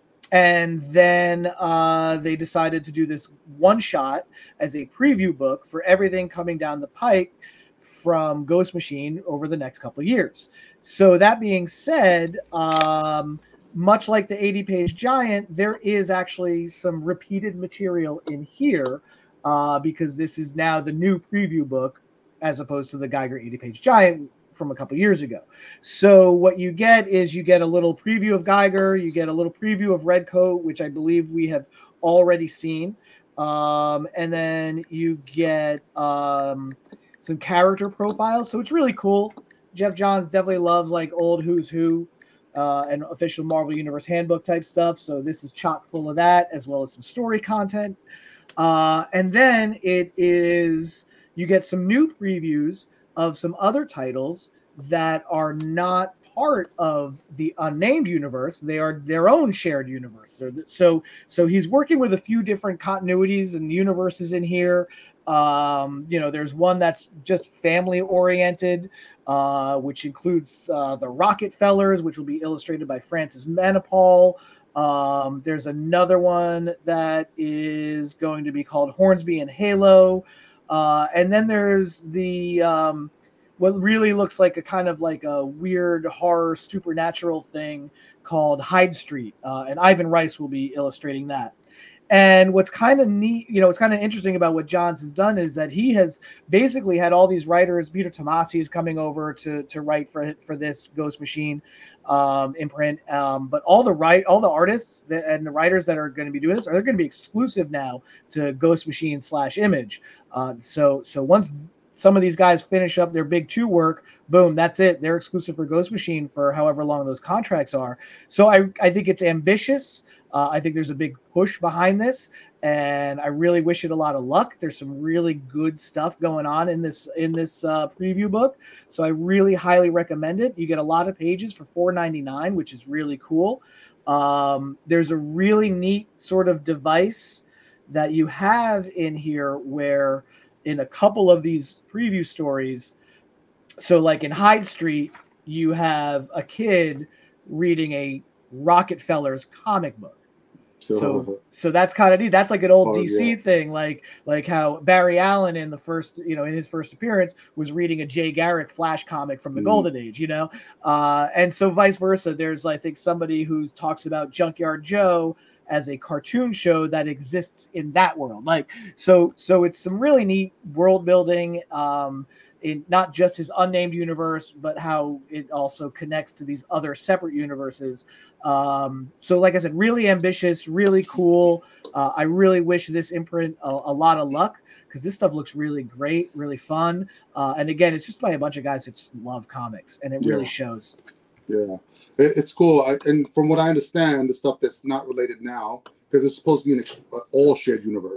Speaker 2: And then uh they decided to do this one shot as a preview book for everything coming down the pike from Ghost Machine over the next couple of years. So that being said, um much like the eighty-page giant, there is actually some repeated material in here, uh, because this is now the new preview book as opposed to the Geiger eighty-page giant from a couple years ago. So what you get is you get a little preview of Geiger, you get a little preview of Redcoat, which I believe we have already seen, um, and then you get um, some character profiles. So it's really cool. Jeff Johns definitely loves like old Who's Who uh, and official Marvel Universe handbook type stuff. So this is chock full of that, as well as some story content. Uh, and then it is, you get some new previews of some other titles that are not part of the Unnamed universe. They are their own shared universe. So, so, so he's working with a few different continuities and universes in here. Um, you know, there's one that's just family oriented, uh, which includes uh, the Rockefellers, which will be illustrated by Francis Manapul. Um, there's another one that is going to be called Hornsby and Halo. Uh, and then there's the um, what really looks like a kind of like a weird horror supernatural thing called Hyde Street. Uh, and Ivan Rice will be illustrating that. And what's kind of neat, you know, what's kind of interesting about what Johns has done is that he has basically had all these writers. Peter Tomasi is coming over to to write for for this Ghost Machine um, imprint. Um, but all the right, all the artists that, and the writers that are going to be doing this are going to be exclusive now to Ghost Machine slash Image. Uh, so so once some of these guys finish up their big two work, boom, that's it. They're exclusive for Ghost Machine for however long those contracts are. So I I think it's ambitious. Uh, I think there's a big push behind this, and I really wish it a lot of luck. There's some really good stuff going on in this in this uh, preview book, so I really highly recommend it. You get a lot of pages for four ninety-nine, which is really cool. Um, there's a really neat sort of device that you have in here where in a couple of these preview stories, so like in Hyde Street, you have a kid reading a Rockefellers comic book. So, so that's kind of neat. That's like an old oh, D C yeah. thing, like like how Barry Allen in the first, you know, in his first appearance was reading a Jay Garrick Flash comic from the mm. Golden Age, you know, uh, and so vice versa. There's, I think, somebody who talks about Junkyard Joe as a cartoon show that exists in that world, like so. So it's some really neat world building. Um, in not just his Unnamed universe, but how it also connects to these other separate universes. Um, so like I said, really ambitious, really cool. Uh, I really wish this imprint a, a lot of luck because this stuff looks really great, really fun. Uh, and again, it's just by a bunch of guys that just love comics, and it yeah. really shows.
Speaker 1: Yeah, it, it's cool. I, and from what I understand, the stuff that's not related now, because it's supposed to be an ex- uh, all shared universe.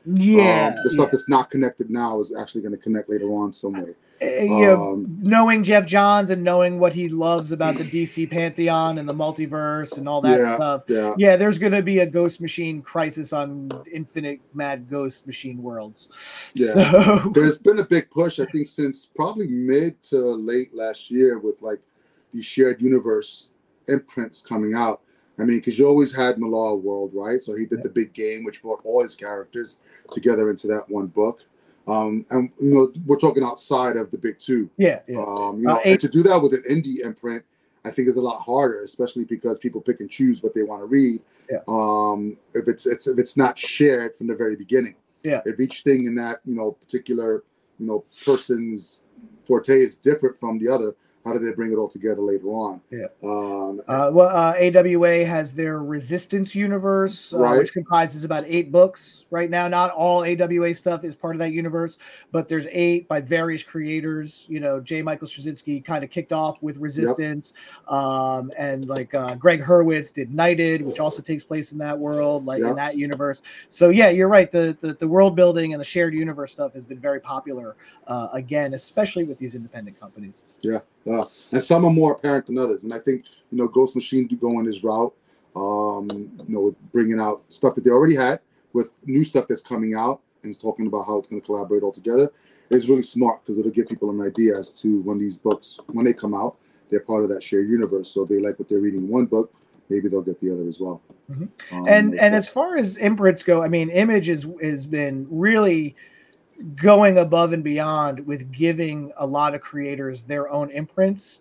Speaker 2: Yeah,
Speaker 1: Um, the stuff
Speaker 2: yeah.
Speaker 1: that's not connected now is actually going to connect later on some way.
Speaker 2: Uh, you know,
Speaker 1: Um,
Speaker 2: knowing Jeff Johns and knowing what he loves about the D C pantheon and the multiverse and all that
Speaker 1: yeah,
Speaker 2: stuff,
Speaker 1: yeah.
Speaker 2: yeah, there's going to be a Ghost Machine Crisis on Infinite Mad Ghost Machine Worlds.
Speaker 1: Yeah,
Speaker 2: So
Speaker 1: there's been a big push, I think, since probably mid to late last year with like these shared universe imprints coming out. I mean, because you always had Millar World, right? So he did
Speaker 2: yeah.
Speaker 1: the big game, which brought all his characters together into that one book. Um, and you know, we're talking outside of the big two.
Speaker 2: Yeah, yeah.
Speaker 1: Um, you
Speaker 2: Uh,
Speaker 1: know,
Speaker 2: eight-
Speaker 1: and to do that with an indie imprint, I think is a lot harder, especially because people pick and choose what they want to read.
Speaker 2: Yeah.
Speaker 1: Um, if it's it's if it's not shared from the very beginning.
Speaker 2: Yeah.
Speaker 1: If each thing in that, you know, particular, you know, person's forte is different from the other, how do they bring it all together later on?
Speaker 2: Yeah.
Speaker 1: Um,
Speaker 2: uh, well, uh, A W A has their Resistance universe, uh,
Speaker 1: Right.
Speaker 2: which comprises about eight books right now. Not all A W A stuff is part of that universe, but there's eight by various creators. You know, J. Michael Straczynski kind of kicked off with Resistance, um, and like uh, Greg Hurwitz did Knighted, which also takes place in that world, like
Speaker 1: Yep.
Speaker 2: in that universe. So yeah, you're right. The, the the world building and the shared universe stuff has been very popular uh, again, especially with these independent companies.
Speaker 1: Yeah, uh, and some are more apparent than others. And I think, you know, Ghost Machine do go on this route, um, you know, with bringing out stuff that they already had with new stuff that's coming out and it's talking about how it's going to collaborate all together. It's really smart because it'll give people an idea as to when these books, when they come out, they're part of that shared universe. So if they like what they're reading in one book, maybe they'll get the other as well.
Speaker 2: Mm-hmm.
Speaker 1: Um,
Speaker 2: and and as far as imprints go, I mean, Image is, has been really going above and beyond with giving a lot of creators their own imprints.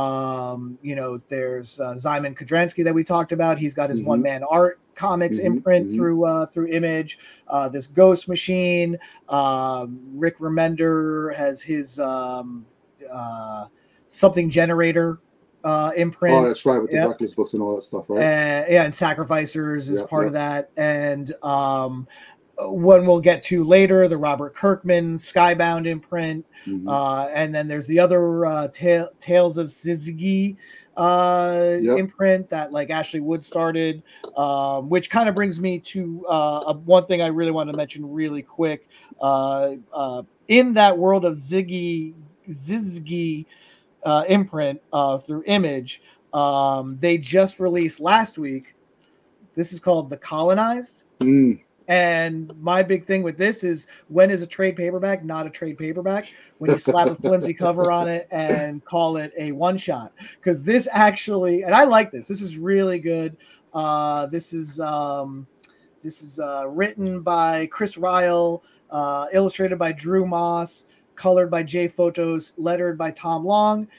Speaker 2: Um, you know, there's uh, Zyman Kodransky that we talked about. He's got his
Speaker 1: Mhm.
Speaker 2: one man art comics
Speaker 1: Mhm,
Speaker 2: imprint
Speaker 1: mhm.
Speaker 2: through uh, through Image. Uh, this Ghost Machine. Um, Rick Remender has his um, uh, something generator uh, imprint.
Speaker 1: Oh, that's right, with the
Speaker 2: Yep.
Speaker 1: Reckless books and all that stuff, right?
Speaker 2: Uh, yeah, and Sacrificers is
Speaker 1: Yep,
Speaker 2: part
Speaker 1: yep.
Speaker 2: of that. And um, one we'll get to later, the Robert Kirkman Skybound imprint.
Speaker 1: Mhm.
Speaker 2: Uh, and then there's the other uh, ta- Tales of Sizigi uh,
Speaker 1: Yep.
Speaker 2: imprint that like Ashley Wood started, um, which kind of brings me to uh, a, one thing I really want to mention really quick. Uh, uh, in that world of Ziggy, Zizgi uh, imprint uh, through Image, um, they just released last week. This is called The Colonized.
Speaker 1: Mm.
Speaker 2: And my big thing with this is, when is a trade paperback not a trade paperback? When you slap a flimsy cover on it and call it a one shot. Because this actually, and I like this. This is really good. Uh, this is um, this is uh, written by Chris Ryle, uh, illustrated by Drew Moss, colored by Jay Photos, lettered by Tom Long.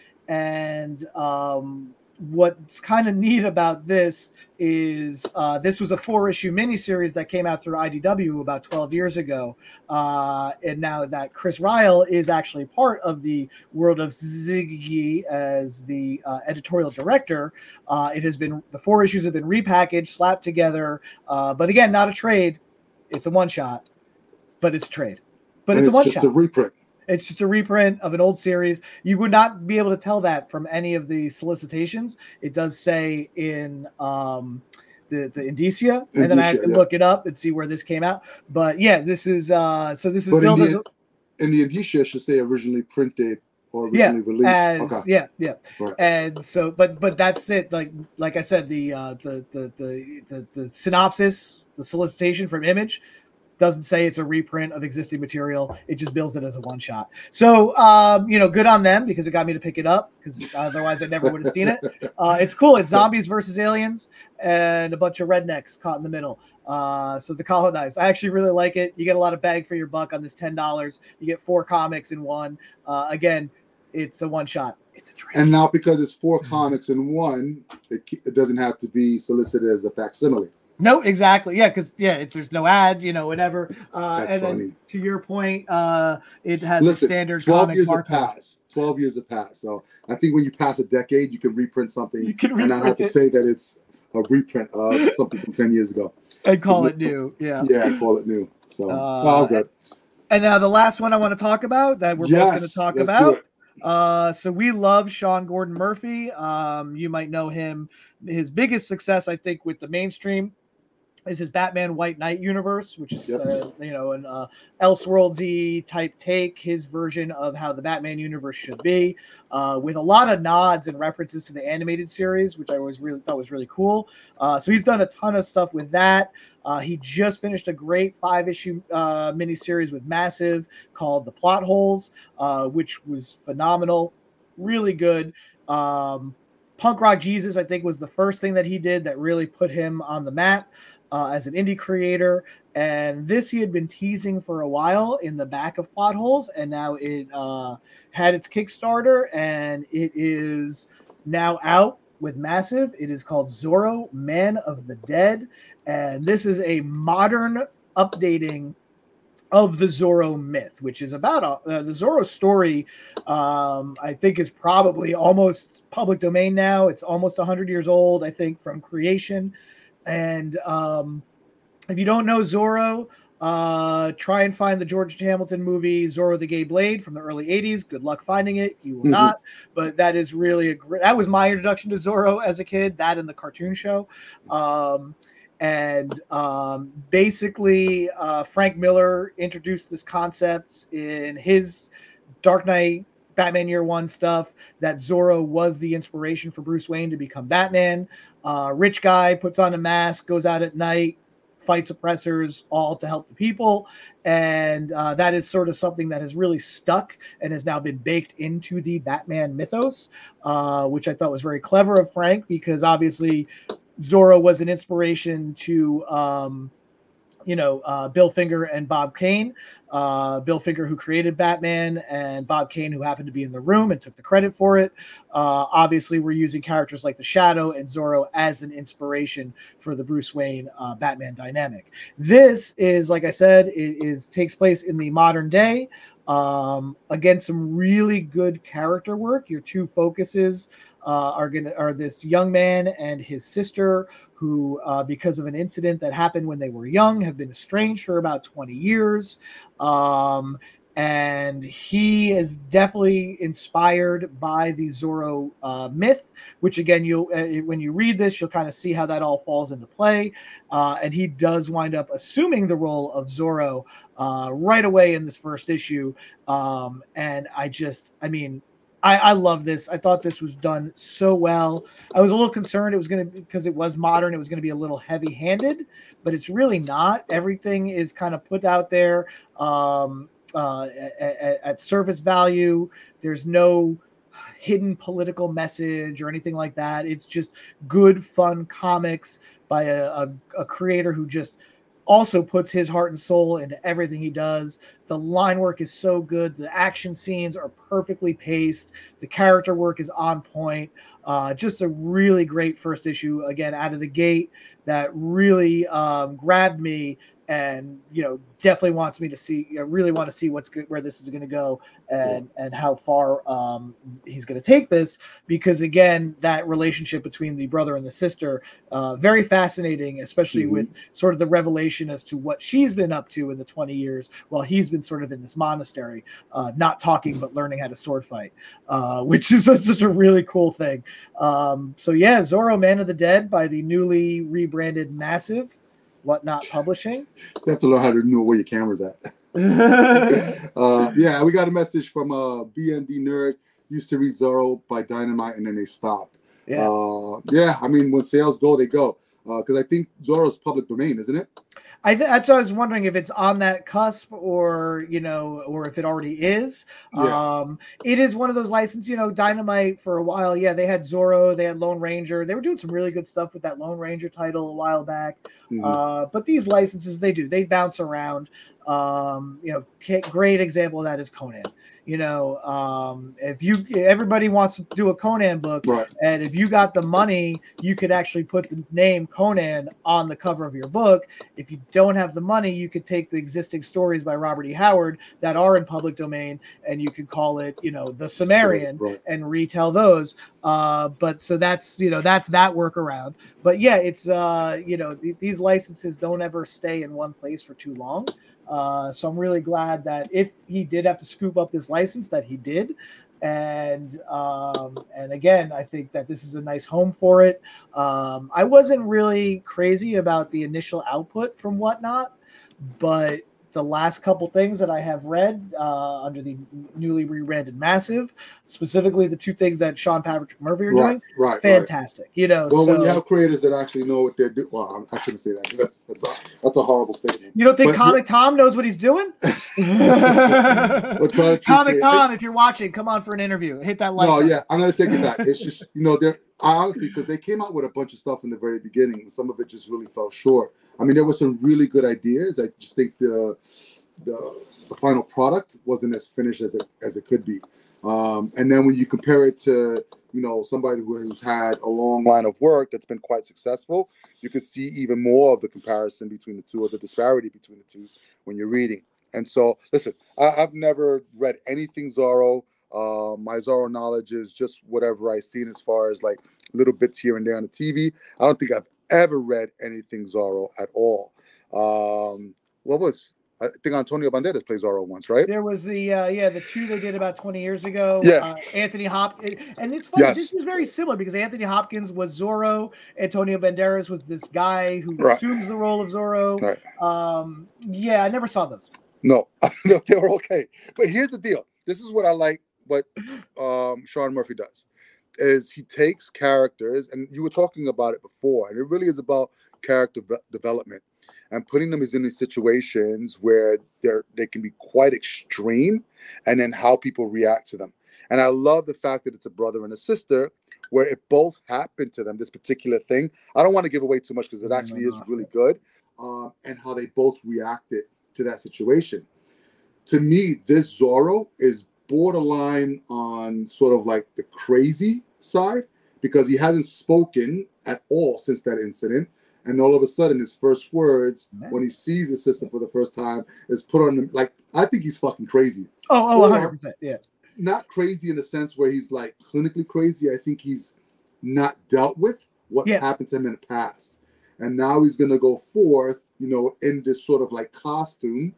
Speaker 2: And um, what's kind of neat about this is uh, this was a four-issue miniseries that came out through I D W about twelve years ago. Uh, and now that Chris Ryle is actually part of the world of Ziggy as the uh, editorial director, uh, it has been, the four issues have been repackaged, slapped together. Uh, but again, not a trade. It's a one-shot, but it's a trade. But
Speaker 1: And
Speaker 2: it's,
Speaker 1: it's
Speaker 2: a one-shot.
Speaker 1: just a reprint.
Speaker 2: It's just a reprint of an old series. You would not be able to tell that from any of the solicitations. It does say in um, the the indicia,
Speaker 1: Indicia,
Speaker 2: and then I had to
Speaker 1: yeah.
Speaker 2: look it up and see where this came out. But yeah, this is uh, so this is
Speaker 1: But in
Speaker 2: billed
Speaker 1: the,
Speaker 2: as a,
Speaker 1: in the indicia, it should say originally printed or
Speaker 2: yeah,
Speaker 1: originally released.
Speaker 2: as
Speaker 1: Okay.
Speaker 2: yeah, yeah.
Speaker 1: Right.
Speaker 2: And so, but but that's it. Like like I said, the uh, the, the the the the synopsis, the solicitation from Image doesn't say it's a reprint of existing material. It just bills it as a one shot. So, um, you know, good on them because it got me to pick it up, because otherwise I never would have seen it. Uh, it's cool. It's zombies versus aliens and a bunch of rednecks caught in the middle. Uh, so The Colonized, I actually really like it. You get a lot of bang for your buck on this ten dollars. You get four comics in one. Uh, again, it's a one shot. It's a trade.
Speaker 1: And now because it's four comics in one, it, it doesn't have to be solicited as a facsimile.
Speaker 2: No, exactly. Yeah, because yeah, it's there's no ads, you know, whatever. Uh,
Speaker 1: That's
Speaker 2: and then
Speaker 1: funny.
Speaker 2: to your point, uh, it has
Speaker 1: Listen,
Speaker 2: a standard
Speaker 1: twelve
Speaker 2: comic
Speaker 1: years have
Speaker 2: barcode.
Speaker 1: passed. Twelve years have passed. So I think when you pass a decade, you can reprint something
Speaker 2: You can
Speaker 1: and not have
Speaker 2: reprint
Speaker 1: to
Speaker 2: it.
Speaker 1: say that it's a reprint of something from ten years ago.
Speaker 2: And call it new. Yeah.
Speaker 1: Yeah, call it new. So
Speaker 2: Uh,
Speaker 1: oh, good.
Speaker 2: And now the last one I want to talk about that we're both going to
Speaker 1: Yes,
Speaker 2: talk
Speaker 1: let's do
Speaker 2: about.
Speaker 1: it.
Speaker 2: Uh, so we love Sean Gordon Murphy. Um, you might know him. His biggest success, I think, with the mainstream is his Batman White Knight universe, which is
Speaker 1: Yep.
Speaker 2: uh, you know an uh, Elseworldsy type take, his version of how the Batman universe should be, uh, with a lot of nods and references to the animated series, which I was really thought was really cool. Uh, so he's done a ton of stuff with that. Uh, he just finished a great five issue uh, miniseries with Massive called The Plot Holes, uh, which was phenomenal, really good. Um, Punk Rock Jesus, I think, was the first thing that he did that really put him on the map uh, as an indie creator. And this he had been teasing for a while in the back of Plot Holes, and now it uh, had its Kickstarter, and it is now out with Massive. It is called Zorro, Man of the Dead, and this is a modern updating of the Zorro myth, which is about uh, the Zorro story. Um, I think is probably almost public domain now. It's almost one hundred years old, I think, from creation. And um, if you don't know Zorro, uh, try and find the George Hamilton movie Zorro the Gay Blade from the early eighties. Good luck finding it. You will
Speaker 1: Mhm.
Speaker 2: not. But that is really a great. That was my introduction to Zorro as a kid. That and the cartoon show. Um, and um, basically, uh, Frank Miller introduced this concept in his Dark Knight, Batman Year One stuff, that Zorro was the inspiration for Bruce Wayne to become Batman. Uh, rich guy puts on a mask, goes out at night, fights oppressors, all to help the people. And uh, that is sort of something that has really stuck and has now been baked into the Batman mythos, uh, which I thought was very clever of Frank, because obviously Zorro was an inspiration to um, you know, uh, Bill Finger and Bob Kane. Uh, Bill Finger, who created Batman, and Bob Kane, who happened to be in the room and took the credit for it. Uh, obviously, we're using characters like the Shadow and Zorro as an inspiration for the Bruce Wayne uh, Batman dynamic. This is, like I said, it is takes place in the modern day. Um, again, some really good character work. Your two focuses uh, are gonna are this young man and his sister, who, uh, because of an incident that happened when they were young, have been estranged for about twenty years. Um, and he is definitely inspired by the Zorro uh, myth, which again, you'll uh, when you read this, you'll kind of see how that all falls into play. Uh, and he does wind up assuming the role of Zorro uh, right away in this first issue. Um, and I just, I mean, I, I love this. I thought this was done so well. I was a little concerned it was going to, because it was modern, it was going to be a little heavy handed, but it's really not. Everything is kind of put out there um, uh, at, at surface value. There's no hidden political message or anything like that. It's just good, fun comics by a, a, a creator who just also puts his heart and soul into everything he does. The line work is so good. The action scenes are perfectly paced. The character work is on point. Uh, just a really great first issue, again, out of the gate, that really um, grabbed me, and, you know, definitely wants me to see, I really want to see what's good, where this is going to go, and, and how far um, he's going to take this, because again, that relationship between the brother and the sister, uh, very fascinating, especially mm-hmm. with sort of the revelation as to what she's been up to in the twenty years while he's been sort of in this monastery, uh, not talking, but learning how to sword fight, uh, which is just a really cool thing. Um, so yeah, Zorro, Man of the Dead by the newly rebranded Massive Whatnot Publishing.
Speaker 1: You have to learn how to know where your camera's at. uh, yeah, we got a message from uh, B N D Nerd. Used to read Zorro by Dynamite, and then they stopped. Yeah, uh, yeah. I mean, when sales go, they go. Because uh, I think Zorro's public domain, isn't it?
Speaker 2: I th- that's what I was wondering, if it's on that cusp, or, you know, or if it already is. Yeah. Um, it is one of those licenses, you know, Dynamite for a while. Yeah, they had Zorro, they had Lone Ranger. They were doing some really good stuff with that Lone Ranger title a while back. Mm-hmm. Uh, but these licenses, they do, they bounce around. Um, you know, great example of that is Conan. You know, um, if you, everybody wants to do a Conan book, right. And if you got the money, you could actually put the name Conan on the cover of your book. If you don't have the money, you could take the existing stories by Robert E. Howard that are in public domain, and you could call it, you know, The Sumerian, right, right. and retell those. Uh, but so that's, you know, that's that workaround. But yeah, it's, uh, you know, th- these licenses don't ever stay in one place for too long. Uh, so I'm really glad that if he did have to scoop up this license, that he did, And um, and again, I think that this is a nice home for it. Um, I wasn't really crazy about the initial output from Whatnot, but the last couple things that I have read uh, under the newly rebranded Massive, specifically the two things that Sean Patrick Murphy are
Speaker 1: right,
Speaker 2: doing,
Speaker 1: right,
Speaker 2: fantastic.
Speaker 1: Right.
Speaker 2: You know,
Speaker 1: well,
Speaker 2: so,
Speaker 1: when you have creators that actually know what they're doing, well, I shouldn't say that. That's, that's, a, that's a horrible statement.
Speaker 2: You don't think
Speaker 1: but,
Speaker 2: Comic Tom knows what he's doing?
Speaker 1: We're trying to
Speaker 2: Comic Tom, if you're watching, come on for an interview. Hit that like.
Speaker 1: No,
Speaker 2: button.
Speaker 1: yeah, I'm gonna take it back. It's just you know, they're honestly because they came out with a bunch of stuff in the very beginning, and some of it just really fell short. I mean, there were some really good ideas. I just think the the, the final product wasn't as finished as it as it could be. Um, and then when you compare it to you know somebody who's had a long line of work that's been quite successful, you can see even more of the comparison between the two, or the disparity between the two when you're reading. And so, listen, I, I've never read anything Zorro. Uh, my Zorro knowledge is just whatever I've seen as far as like little bits here and there on the T V. I don't think I've ever read anything Zorro at all. Um, what was I think Antonio Banderas plays Zorro once, right?
Speaker 2: There was the uh, yeah the two they did about twenty years ago.
Speaker 1: Yeah,
Speaker 2: uh, Anthony Hopkins, and it's funny.
Speaker 1: Yes.
Speaker 2: This is very similar because Anthony Hopkins was Zorro. Antonio Banderas was this guy who
Speaker 1: Right.
Speaker 2: assumes the role of Zorro.
Speaker 1: Right.
Speaker 2: Um, yeah, I never saw those.
Speaker 1: No, no, they were okay. But here's the deal. This is what I like. What um, Sean Murphy does is he takes characters, and you were talking about it before, and it really is about character ve- development and putting them in these situations where they're they can be quite extreme, and then how people react to them. And I love the fact that it's a brother and a sister, where it both happened to them. This particular thing, I don't want to give away too much because it actually is really good, um, and how they both reacted to that situation. To me, this Zorro is borderline on sort of like the crazy side because he hasn't spoken at all since that incident. And all of a sudden, his first words nice. when he sees his sister for the first time is put on him. Like, I think he's fucking crazy.
Speaker 2: Oh, oh, one hundred percent. Yeah.
Speaker 1: Not crazy in the sense where he's like clinically crazy. I think he's not dealt with what's yeah. happened to him in the past. And now he's going to go forth, you know, in this sort of like costume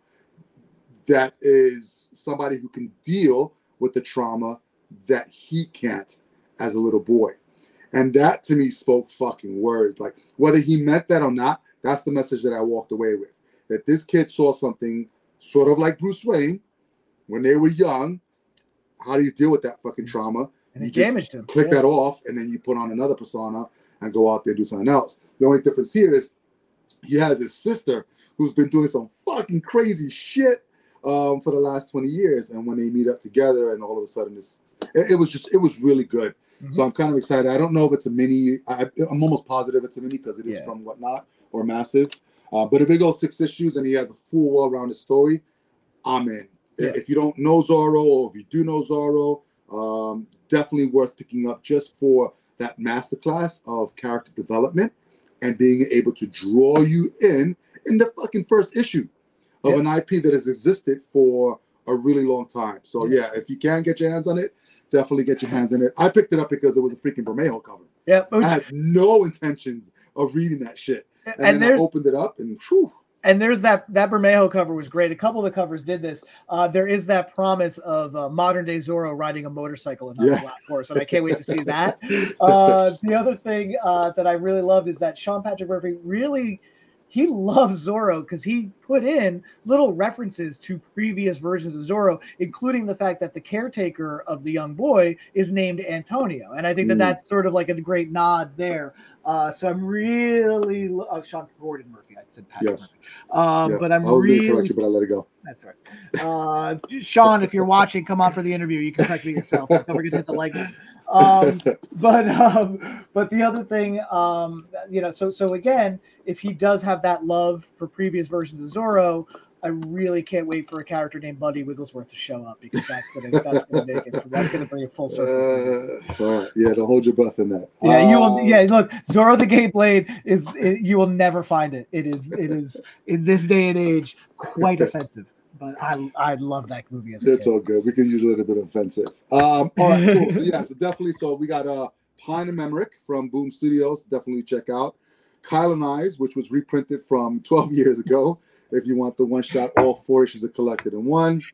Speaker 1: that is somebody who can deal with the trauma that he can't as a little boy. And that to me spoke fucking words. Like whether he meant that or not, that's the message that I walked away with. That this kid saw something sort of like Bruce Wayne when they were young. How do you deal with that fucking trauma?
Speaker 2: And
Speaker 1: you
Speaker 2: it damaged him.
Speaker 1: Click
Speaker 2: yeah.
Speaker 1: that off, and then you put on another persona and go out there and do something else. The only difference here is he has his sister who's been doing some fucking crazy shit um, for the last twenty years. And when they meet up together and all of a sudden this, it, it was just, it was really good. Mm-hmm. So I'm kind of excited. I don't know if it's a mini. I, I'm almost positive it's a mini because it is yeah. from Whatnot or Massive. Uh, but if it goes six issues and he has a full well-rounded story, I'm in. Yeah. If you don't know Zorro or if you do know Zorro, um, definitely worth picking up just for that masterclass of character development and being able to draw you in in the fucking first issue of yeah. an I P that has existed for a really long time. So yeah, if you can get your hands on it, definitely get your hands on it. I picked it up because it was a freaking Bermejo cover.
Speaker 2: Yeah,
Speaker 1: I had no intentions of reading that shit, and,
Speaker 2: and
Speaker 1: then I opened it up and whew.
Speaker 2: And there's that that Bermejo cover was great. A couple of the covers did this. Uh, there is that promise of uh, modern day Zorro riding a motorcycle and not yeah. a black horse, and I can't wait to see that. Uh, the other thing uh, that I really loved is that Sean Patrick Murphy really he loves Zorro because he put in little references to previous versions of Zorro, including the fact that the caretaker of the young boy is named Antonio, and I think that mm. that's sort of like a great nod there. Uh, so I'm really uh, Sean Gordon Murphy. I said Patrick
Speaker 1: yes.
Speaker 2: Murphy. Um,
Speaker 1: yeah.
Speaker 2: but I'm
Speaker 1: I was
Speaker 2: really
Speaker 1: going to correct you, but I let it go.
Speaker 2: That's right. Uh, Sean, if you're watching, come on for the interview. You can correct me yourself. Don't forget to hit the like button. Um, but um, but the other thing, um, you know, so so again, if he does have that love for previous versions of Zorro, I really can't wait for a character named Buddy Wigglesworth to show up because that's gonna that's gonna make it. That's gonna bring it full circle.
Speaker 1: Uh, all right, yeah, don't hold your breath in that.
Speaker 2: Yeah, you will.
Speaker 1: Um,
Speaker 2: Yeah, look, Zorro the Gay Blade is it, you will never find it. It is it is in this day and age quite offensive. But I I love that movie as a
Speaker 1: It's
Speaker 2: kid.
Speaker 1: all good. We can use a little bit of offensive. Um, all right, cool. So yeah, so definitely. So we got uh Pine and Memrick from Boom Studios. Definitely check out Kyle and I's, which was reprinted from twelve years ago. If you want the one shot, all four issues are collected in one.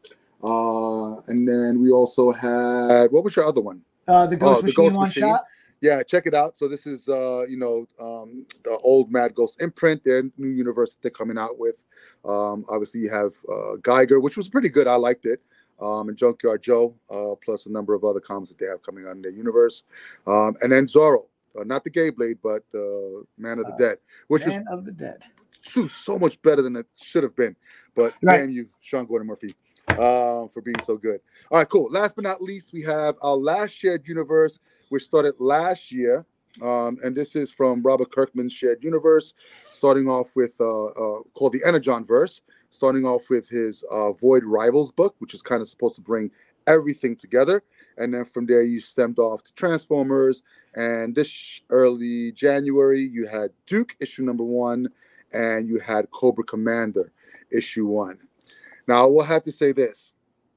Speaker 1: Uh, and then we also had, what was your other one?
Speaker 2: Uh, the Ghost
Speaker 1: oh,
Speaker 2: Machine
Speaker 1: the Ghost
Speaker 2: one
Speaker 1: Machine.
Speaker 2: shot.
Speaker 1: Yeah, check it out. So this is, uh, you know, um, the old Mad Ghost imprint, their new universe that they're coming out with. Um, obviously, you have uh, Geiger, which was pretty good. I liked it. Um, and Junkyard Joe, uh, plus a number of other comics that they have coming out in their universe. Um, and then Zorro, uh, not the Gay Blade, but the Man of the uh, Dead, which
Speaker 2: Man
Speaker 1: is
Speaker 2: of the Dead.
Speaker 1: So, so much better than it should have been. But
Speaker 2: right.
Speaker 1: damn you, Sean Gordon Murphy, uh, for being so good. All right, cool. Last but not least, we have our last shared universe, which started last year. Um, and this is from Robert Kirkman's shared universe, starting off with uh, uh, called the Energon verse, starting off with his uh, Void Rivals book, which is kind of supposed to bring everything together. And then from there, you stemmed off to Transformers. And this early January, you had Duke, issue number one, and you had Cobra Commander, issue one. Now, I will have to say this.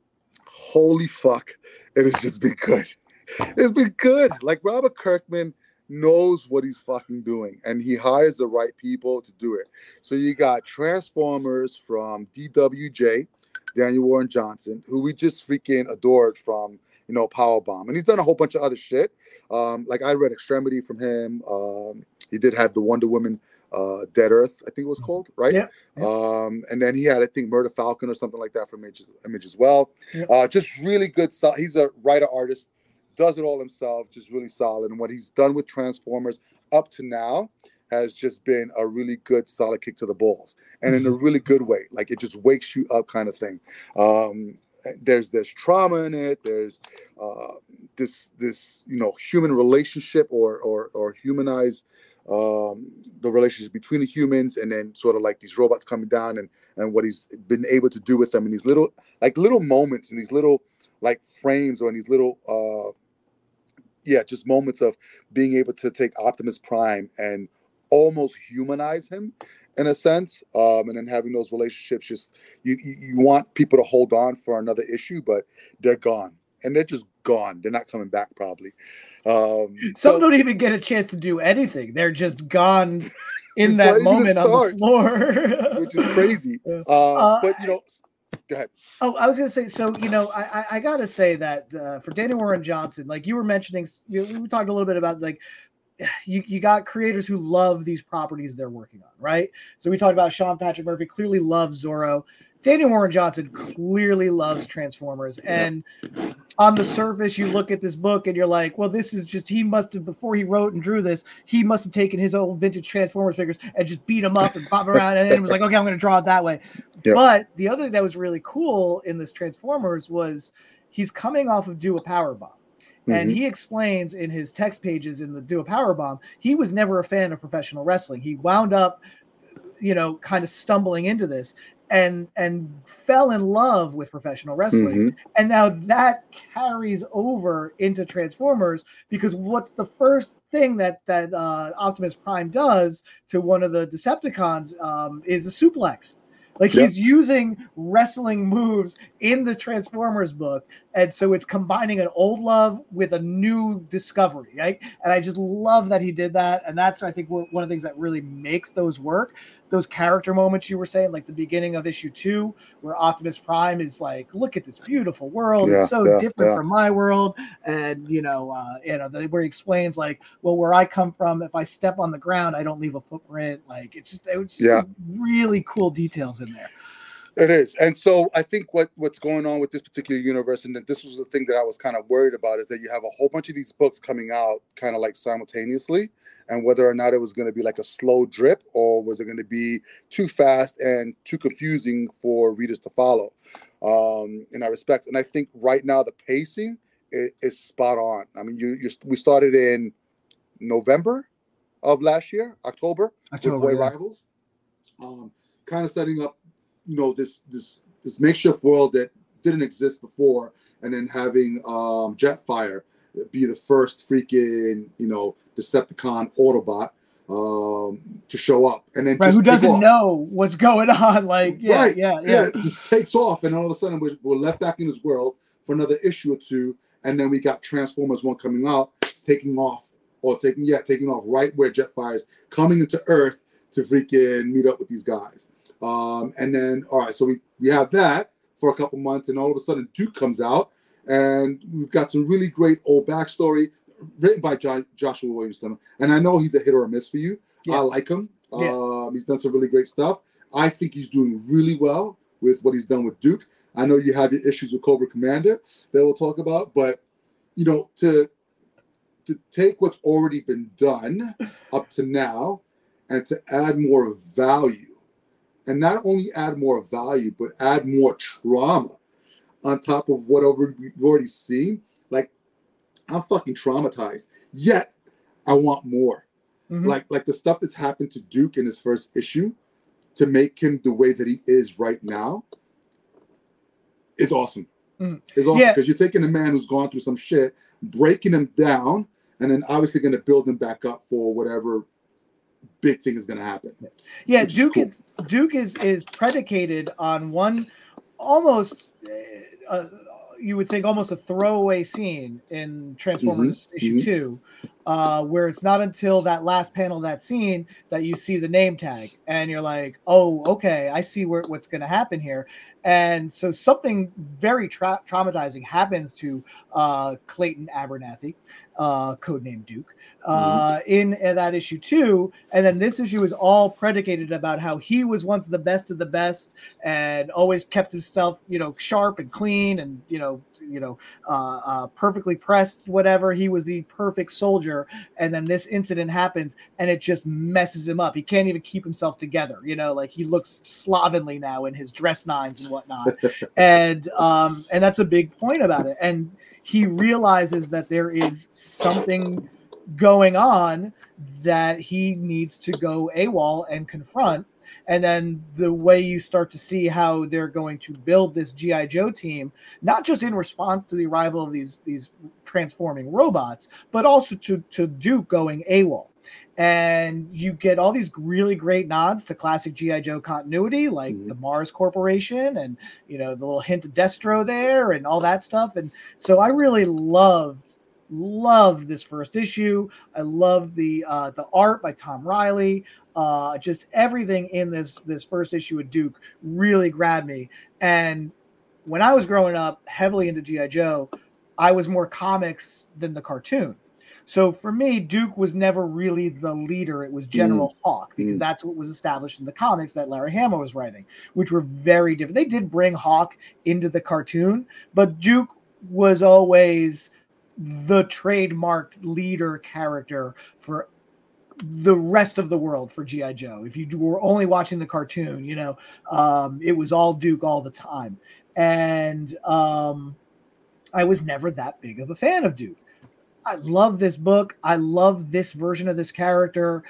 Speaker 1: Holy fuck, it has just been good. It's been good. Like, Robert Kirkman knows what he's fucking doing, and he hires the right people to do it. So you got Transformers from D W J, Daniel Warren Johnson, who we just freaking adored from, you know, Powerbomb. And he's done a whole bunch of other shit. Um, like, I read Extremity from him. Um, he did have the Wonder Woman uh, Dead Earth, I think it was called, right?
Speaker 2: Yeah. yeah.
Speaker 1: Um, and then he had, I think, Murder Falcon or something like that from Image, Image as well.
Speaker 2: Yeah.
Speaker 1: Uh, just really good. So- he's a writer-artist. Does it all himself, just really solid. And what he's done with Transformers up to now has just been a really good, solid kick to the balls, and in a really good way. Like, it just wakes you up, kind of thing. Um, there's there's trauma in it. There's uh, this this you know human relationship or or or humanize um, the relationship between the humans, and then sort of like these robots coming down, and and what he's been able to do with them in these little like little moments, in these little like frames, or in these little. Uh, Yeah, just moments of being able to take Optimus Prime and almost humanize him in a sense, um, and then having those relationships. Just you, you, you want people to hold on for another issue, but they're gone, and they're just gone. They're not coming back probably. Um,
Speaker 2: Some
Speaker 1: so,
Speaker 2: don't even get a chance to do anything. They're just gone in that moment on the floor,
Speaker 1: which is crazy.
Speaker 2: Uh,
Speaker 1: uh, but you know. Go ahead.
Speaker 2: Oh, I was going to say, so, you know, I, I, I got to say that uh, for Daniel Warren Johnson, like you were mentioning, you, we talked a little bit about, like, you, you got creators who love these properties they're working on, right? So we talked about Sean Patrick Murphy clearly loves Zorro. Daniel Warren Johnson clearly loves Transformers. And yep. on the surface, you look at this book and you're like, well, this is just, he must have, before he wrote and drew this, he must have taken his old vintage Transformers figures and just beat them up and pop them around. And then it was like, okay, I'm going to draw it that way. Yep. But the other thing that was really cool in this Transformers was he's coming off of Do a Powerbomb. Mm-hmm. And he explains in his text pages in the Do a Powerbomb, he was never a fan of professional wrestling. He wound up, you know, kind of stumbling into this. And and fell in love with professional wrestling. Mm-hmm. And now that carries over into Transformers, because what the first thing that that uh, Optimus Prime does to one of the Decepticons um, is a suplex. Like yep. he's using wrestling moves in the Transformers book. And so it's combining an old love with a new discovery, right? And I just love that he did that. And that's, I think, one of the things that really makes those work. Those character moments you were saying, like the beginning of issue two, where Optimus Prime is like, look at this beautiful world. Yeah, it's so yeah, different yeah. from my world. And, you know, uh, you know, the, where he explains like, well, where I come from, if I step on the ground, I don't leave a footprint. Like it's just, it was just yeah. really cool details in there.
Speaker 1: It is. And so I think what, what's going on with this particular universe, and that this was the thing that I was kind of worried about, is that you have a whole bunch of these books coming out kind of like simultaneously, and whether or not it was going to be like a slow drip, or was it going to be too fast and too confusing for readers to follow um, in that respect. And I think right now the pacing is, is spot on. I mean, you, you we started in November of last year, October, October with Void yeah. Rivals, um, kind of setting up, you know, this this this makeshift world that didn't exist before, and then having um, Jetfire be the first freaking, you know, Decepticon Autobot um, to show up, and then
Speaker 2: right,
Speaker 1: just
Speaker 2: who doesn't know what's going on, like yeah,
Speaker 1: right,
Speaker 2: yeah, yeah,
Speaker 1: yeah, just takes off, and all of a sudden we're, we're left back in this world for another issue or two, and then we got Transformers one coming out, taking off, or taking yeah, taking off right where Jetfire is coming into Earth to freaking meet up with these guys. Um, and then, all right, so we, we have that for a couple months, and all of a sudden Duke comes out, and we've got some really great old backstory written by John, Joshua Williamson. And I know he's a hit or a miss for you. Yeah. I like him. Yeah. Um, he's done some really great stuff. I think he's doing really well with what he's done with Duke. I know you have your issues with Cobra Commander that we'll talk about, but you know, to to take what's already been done up to now and to add more value, and not only add more value, but add more trauma on top of whatever we've already seen. Like, I'm fucking traumatized. Yet, I want more. Mm-hmm. Like, like the stuff that's happened to Duke in his first issue to make him the way that he is right now is awesome. Mm. Is awesome because yeah. you're taking a man who's gone through some shit, breaking him down, and then obviously going to build him back up for whatever big thing is going to happen.
Speaker 2: Yeah, Duke is, cool. is Duke is is predicated on one almost. Uh, you would think almost a throwaway scene in Transformers mm-hmm. issue mm-hmm. two, uh, where it's not until that last panel of that scene that you see the name tag, and you're like, oh, okay, I see where what's going to happen here. And so something very tra- traumatizing happens to uh, Clayton Abernathy, uh, codenamed Duke, uh, mm-hmm. in, in that issue two. And then this issue is all predicated about how he was once the best of the best and always kept his stuff, you know, sharp and clean and, you know, you know, uh, uh, perfectly pressed, whatever. He was the perfect soldier. And then this incident happens and it just messes him up. He can't even keep himself together. You know, like he looks slovenly now in his dress nines and whatnot. and, um, and that's a big point about it. And he realizes that there is something going on that he needs to go AWOL and confront. And then the way you start to see how they're going to build this G I. Joe team, not just in response to the arrival of these, these transforming robots, but also to, to Duke going AWOL. And you get all these really great nods to classic G I. Joe continuity, like mm-hmm. the Mars Corporation and, you know, the little hint of Destro there and all that stuff. And so I really loved, loved this first issue. I loved the uh, the art by Tom Riley. Uh, just everything in this, this first issue of Duke really grabbed me. And when I was growing up heavily into G I. Joe, I was more comics than the cartoon. So for me, Duke was never really the leader. It was General mm. Hawk, because mm. that's what was established in the comics that Larry Hama was writing, which were very different. They did bring Hawk into the cartoon, but Duke was always the trademarked leader character for the rest of the world for G I. Joe. If you were only watching the cartoon, you know, um, it was all Duke all the time. And um, I was never that big of a fan of Duke. I love this book. I love this version of this character.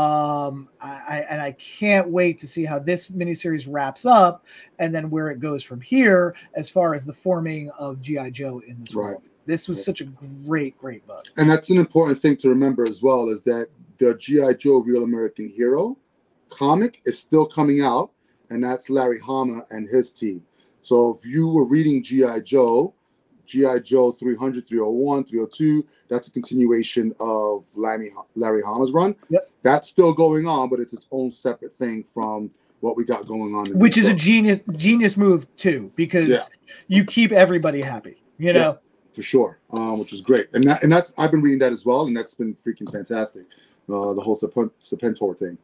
Speaker 2: Um, I, and I can't wait to see how this miniseries wraps up and then where it goes from here as far as the forming of G I. Joe in this
Speaker 1: right.
Speaker 2: world. This was right. such a great, great book.
Speaker 1: And that's an important thing to remember as well, is that the G I. Joe Real American Hero comic is still coming out, and that's Larry Hama and his team. So if you were reading G I. Joe, G I. Joe three hundred, three oh one, three oh two, that's a continuation of Larry, Larry Hama's run.
Speaker 2: Yep.
Speaker 1: That's still going on, but it's its own separate thing from what we got going on. In
Speaker 2: Which is
Speaker 1: books.
Speaker 2: a genius genius move, too, because yeah. you keep everybody happy, you know?
Speaker 1: Yeah, for sure, um, which is great. And that, and that's I've been reading that as well, and that's been freaking fantastic, uh, the whole Serpentor thing.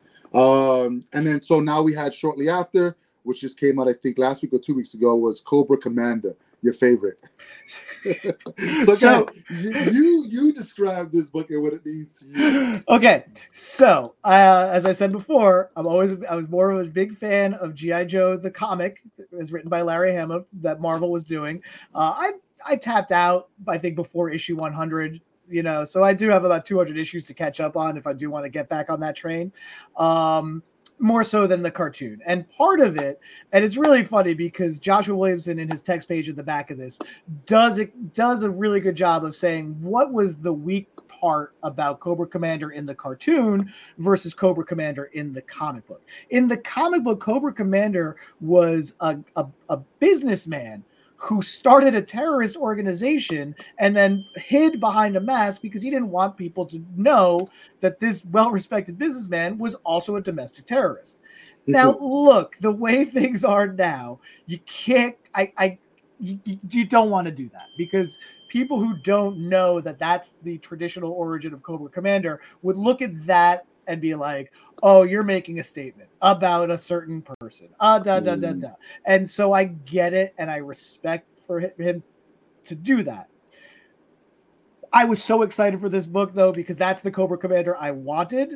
Speaker 1: Um, and then, so now we had shortly after, which just came out, I think, last week or two weeks ago, was Cobra Commander. Your favorite. so, so you, you you describe this book and what it means to you.
Speaker 2: Okay, so uh, as I said before, I'm always I was more of a big fan of G I. Joe the comic, as written by Larry Hama, that Marvel was doing. Uh, I I tapped out, I think, before issue one hundred. You know, so I do have about two hundred issues to catch up on if I do want to get back on that train. Um, more so than the cartoon. And part of it, and it's really funny because Joshua Williamson in his text page at the back of this does it does a really good job of saying what was the weak part about Cobra Commander in the cartoon versus Cobra Commander in the comic book. In the comic book, Cobra Commander was a, a, a businessman who started a terrorist organization and then hid behind a mask because he didn't want people to know that this well-respected businessman was also a domestic terrorist. Now, look, the way things are now, you can't I, I you, you don't want to do that because people who don't know that that's the traditional origin of Cobra Commander would look at that and be like, oh, you're making a statement about a certain person. Ah, da, da, da, da. And so I get it, and I respect for him to do that. I was so excited for this book, though, because that's the Cobra Commander I wanted.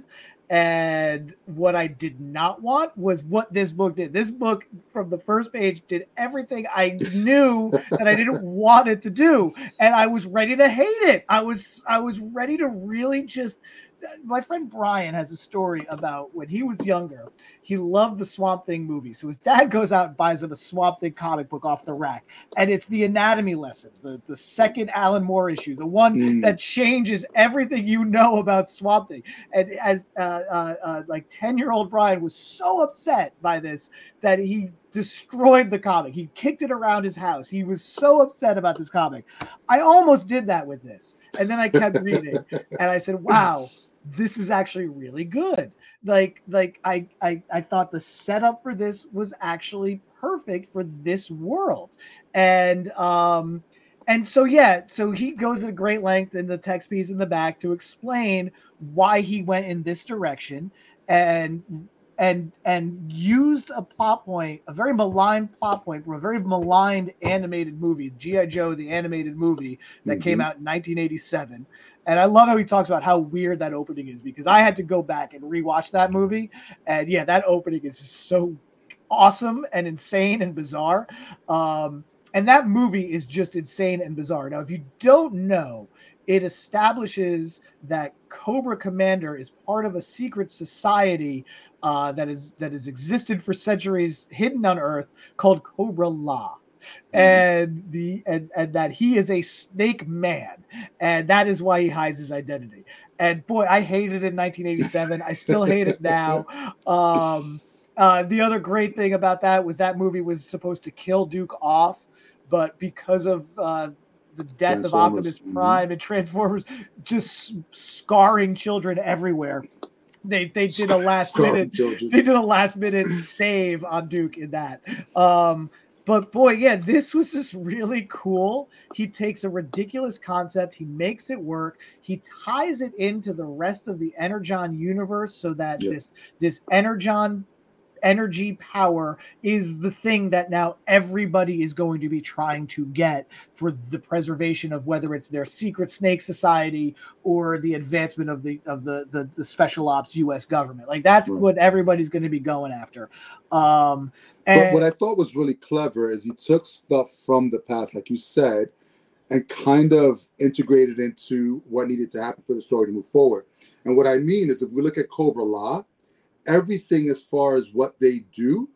Speaker 2: And what I did not want was what this book did. This book, from the first page, did everything I knew that I didn't want it to do. And I was ready to hate it. I was I was ready to really just... My friend Brian has a story about when he was younger. He loved the Swamp Thing movie. So his dad goes out and buys him a Swamp Thing comic book off the rack. And it's the anatomy lesson, the, the second Alan Moore issue, the one mm. that changes everything you know about Swamp Thing. And as uh, uh, uh, like ten-year-old Brian was so upset by this that he destroyed the comic. He kicked it around his house. He was so upset about this comic. I almost did that with this. And then I kept reading and I said, wow, this is actually really good. Like, like I, I, I thought the setup for this was actually perfect for this world. And, um, and so, yeah, so he goes at a great length in the text piece in the back to explain why he went in this direction and, and, and used a plot point, a very maligned plot point from a very maligned animated movie, G I. Joe, the animated movie that mm-hmm. came out in nineteen eighty-seven. And I love how he talks about how weird that opening is because I had to go back and rewatch that movie. And yeah, that opening is just so awesome and insane and bizarre. Um, and that movie is just insane and bizarre. Now, if you don't know, it establishes that Cobra Commander is part of a secret society uh, that is that has existed for centuries, hidden on Earth, called Cobra-La. And the and, and that he is a snake man, and that is why he hides his identity. And boy, I hated it in nineteen eighty-seven. I still hate it now. Um, uh, the other great thing about that was that movie was supposed to kill Duke off, but because of uh, the death of Optimus Prime mm-hmm. and Transformers just scarring children everywhere, They they did a last minute children. they did a last minute save on Duke in that. Um, but boy, yeah, this was just really cool. He takes a ridiculous concept, he makes it work, he ties it into the rest of the Energon universe so that yep. this this Energon energy power is the thing that now everybody is going to be trying to get for the preservation of whether it's their secret snake society or the advancement of the of the the, the special ops U S government. Like that's right. what everybody's going to be going after. Um, and
Speaker 1: but what I thought was really clever is he took stuff from the past, like you said, and kind of integrated into what needed to happen for the story to move forward. And what I mean is if we look at Cobra-La, everything as far as what they do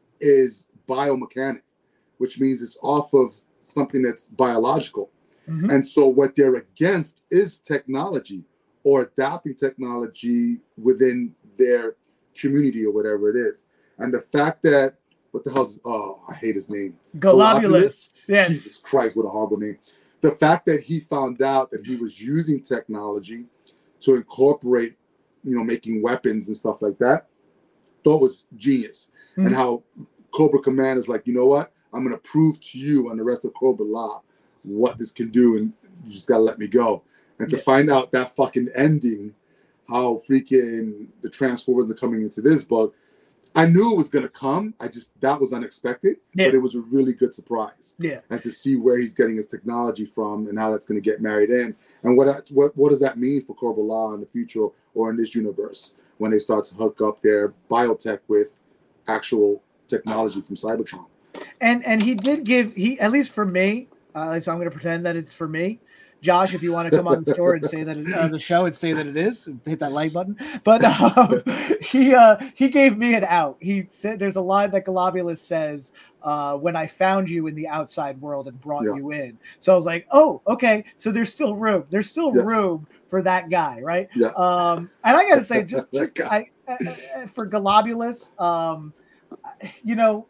Speaker 1: is biomechanic, which means it's off of something that's biological. Mm-hmm. And so what they're against is technology or adapting technology within their community or whatever it is. And the fact that, what the hell's, oh, I hate his name.
Speaker 2: Globulus. Yes.
Speaker 1: Jesus Christ, what a horrible name. The fact that he found out that he was using technology to incorporate, you know, making weapons and stuff like that, thought was genius. Mm-hmm. And how Cobra Command is like, you know what? I'm going to prove to you and the rest of Cobra-La what this can do, and you just got to let me go. And to yeah. find out that fucking ending, how freaking the Transformers are coming into this book, I knew it was going to come. I just, that was unexpected, yeah. but it was a really good surprise.
Speaker 2: Yeah.
Speaker 1: And to see where he's getting his technology from and how that's going to get married in. And what, what what does that mean for Cobra-La in the future or in this universe when they start to hook up their biotech with actual technology from Cybertron?
Speaker 2: And and he did give, he at least for me, uh, so I'm going to pretend that it's for me. Josh, if you want to come on the store and say that it, uh, the show and say that it is, hit that like button. But um, he uh, he gave me an out. He said there's a line that Globulus says, uh, "When I found you in the outside world and brought yeah. you in." So I was like, "Oh, okay." So there's still room. There's still yes. room for that guy, right?
Speaker 1: Yes.
Speaker 2: Um, and I got to say, just, just I, I, for Globulus, um, you know.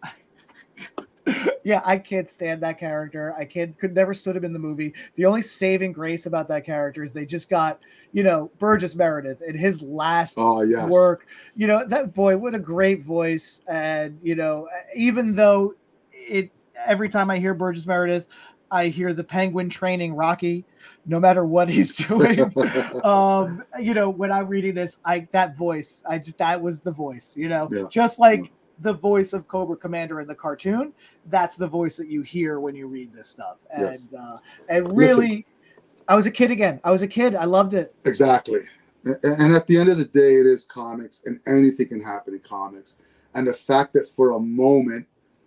Speaker 2: Yeah, I can't stand that character. I can't, could never stood him in the movie. The only saving grace about that character is they just got, you know, Burgess Meredith in his last
Speaker 1: oh, yes.
Speaker 2: work. You know, that boy, what a great voice. And, you know, even though it, every time I hear Burgess Meredith, I hear the Penguin training Rocky, no matter what he's doing. um, you know, when I'm reading this, I that voice, I just that was the voice, you know,
Speaker 1: yeah.
Speaker 2: just like
Speaker 1: yeah.
Speaker 2: the voice of Cobra Commander in the cartoon. That's the voice that you hear when you read this stuff. And
Speaker 1: yes.
Speaker 2: uh, and really, Listen, I was a kid again. I was a kid. I loved it.
Speaker 1: Exactly. And at the end of the day, it is comics, and anything can happen in comics. And the fact that for a moment,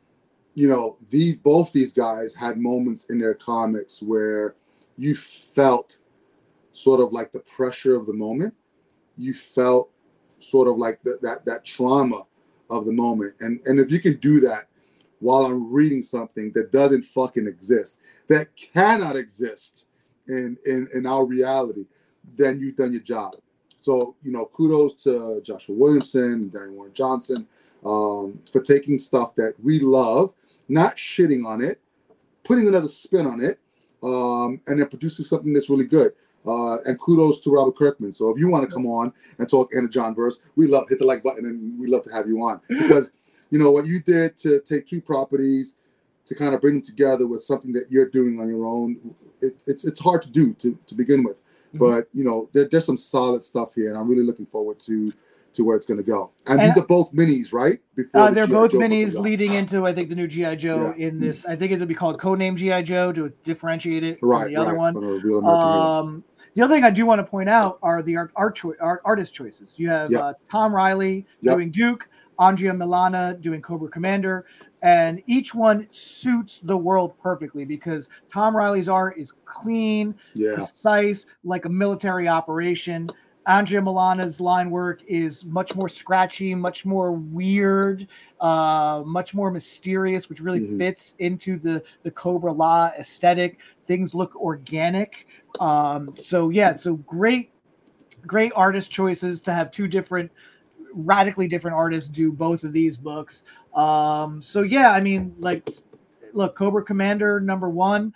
Speaker 1: you know, these both these guys had moments in their comics where you felt sort of like the pressure of the moment. You felt sort of like the, that that trauma of the moment. And and if you can do that while I'm reading something that doesn't fucking exist, that cannot exist in in, in our reality, then you've done your job. So, you know, kudos to Joshua Williamson and Darren Warren Johnson um, for taking stuff that we love, not shitting on it, putting another spin on it, um, and then producing something that's really good. Uh, and kudos to Robert Kirkman. So if you want to come on and talk Anna John verse, we love hit the like button, and we love to have you on, because you know what you did to take two properties to kind of bring them together with something that you're doing on your own. It, it's it's hard to do to, to begin with, mm-hmm. but you know there, there's some solid stuff here, and I'm really looking forward to to where it's going to go. And, and these are both minis, right?
Speaker 2: Before uh, the they're G I both Joe minis leading into, I think, the new G I Joe
Speaker 1: yeah.
Speaker 2: in this. I think it's going to be called Codename G I Joe to differentiate it
Speaker 1: right,
Speaker 2: from the other
Speaker 1: right.
Speaker 2: one.
Speaker 1: From
Speaker 2: um, the other thing I do want to point out are the art, art, cho- art artist choices. You have yep. uh, Tom Riley yep. doing Duke, Andrea Milana doing Cobra Commander, and each one suits the world perfectly because Tom Riley's art is clean,
Speaker 1: yeah.
Speaker 2: precise, like a military operation. Andrea Milana's line work is much more scratchy, much more weird, uh, much more mysterious, which really mm-hmm. fits into the, the Cobra La aesthetic. Things look organic. Um, so, yeah, so great, great artist choices to have two different, radically different artists do both of these books. Um, so, yeah, I mean, like, look, Cobra Commander number one.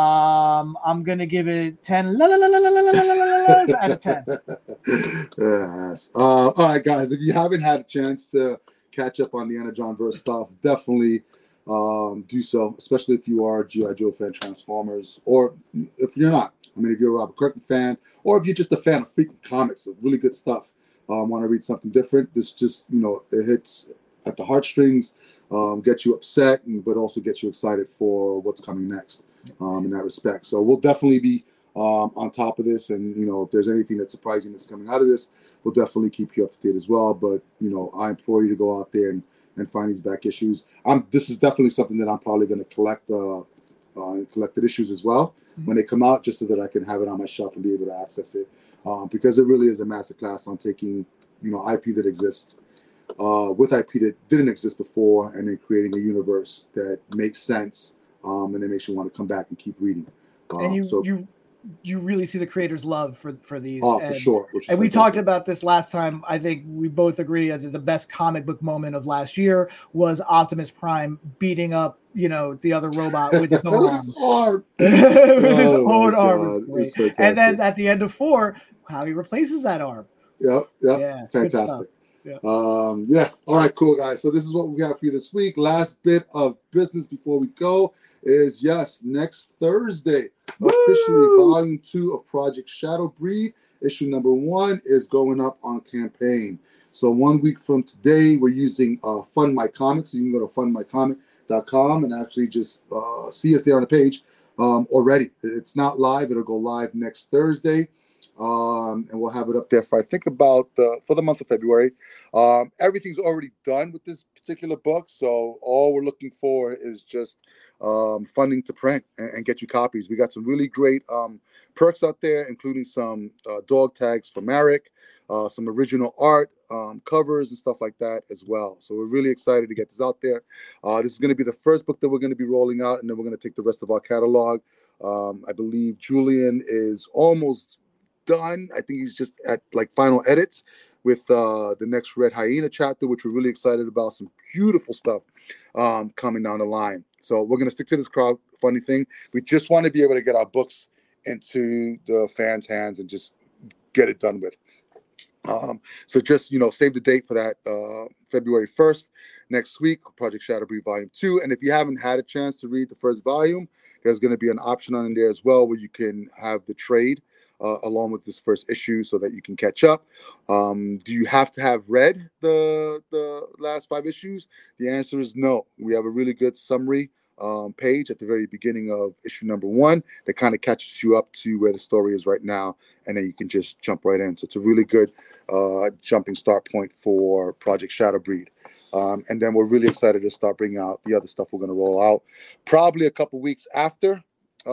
Speaker 2: Um, I'm gonna give it ten la, la, la, la, la, la, la, la, la, out of ten.
Speaker 1: Yes. Uh, all right, guys. If you haven't had a chance to catch up on the Anna John verse stuff, definitely um, do so. Especially if you are a G I Joe fan, Transformers, or if you're not. I mean, if you're a Robert Kirkman fan, or if you're just a fan of freaking comics, of really good stuff, um, want to read something different. This just, you know, it hits at the heartstrings. Um, get you upset, and, but also get you excited for what's coming next um, in that respect. So we'll definitely be um, on top of this, and you know if there's anything that's surprising that's coming out of this, we'll definitely keep you up to date as well. But you know I implore you to go out there and, and find these back issues. I'm this is definitely something that I'm probably going to collect uh, uh, collected issues as well mm-hmm. when they come out, just so that I can have it on my shelf and be able to access it, um, because it really is a masterclass on taking you know I P that exists. Uh, with I P that didn't exist before, and then creating a universe that makes sense, um, and it makes you want to come back and keep reading. Um,
Speaker 2: and you,
Speaker 1: so,
Speaker 2: you, you really see the creator's love for for these.
Speaker 1: Oh,
Speaker 2: and,
Speaker 1: for sure.
Speaker 2: And
Speaker 1: fantastic.
Speaker 2: we talked about this last time. I think we both agree that the best comic book moment of last year was Optimus Prime beating up, you know, the other robot with his own
Speaker 1: with
Speaker 2: arm.
Speaker 1: His arm.
Speaker 2: with his
Speaker 1: oh
Speaker 2: own arm was great.
Speaker 1: was
Speaker 2: and then at the end of four, how he replaces that arm.
Speaker 1: Yep. Yep.
Speaker 2: Yeah.
Speaker 1: Fantastic.
Speaker 2: Yeah.
Speaker 1: Um, yeah. All right, cool, guys. So this is what we got for you this week. Last bit of business before we go is, yes, next Thursday, Woo! Officially volume two of Project Shadow Breed. Issue number one is going up on campaign. So one week from today, we're using uh, Fund My Comics. So you can go to fund my comic dot com and actually just uh, see us there on the page um, already. It's not live. It'll go live next Thursday. Um, and we'll have it up there for I think about uh, for the month of February. Um, everything's already done with this particular book, so all we're looking for is just um, funding to print and, and get you copies. We got some really great um, perks out there, including some uh, dog tags for Marek, uh, some original art, um, covers and stuff like that as well. So we're really excited to get this out there. Uh, this is going to be the first book that we're going to be rolling out, and then we're going to take the rest of our catalog. Um, I believe Julian is almost done. I think he's just at like final edits with uh the next Red Hyena chapter, which we're really excited about. Some beautiful stuff um coming down the line. So we're gonna stick to this crowdfunding thing. We just want to be able to get our books into the fans' hands and just get it done with. Um, so just, you know, save the date for that, uh, February first. next week, Project Shadow Breed Volume two. And if you haven't had a chance to read the first volume, there's going to be an option on there as well where you can have the trade uh, along with this first issue so that you can catch up. Um, do you have to have read the the last five issues? The answer is no. We have a really good summary um, page at the very beginning of issue number one that kind of catches you up to where the story is right now, and then you can just jump right in. So it's a really good uh, jumping start point for Project Shadow Breed. Um, and then we're really excited to start bringing out the other stuff we're going to roll out probably a couple weeks after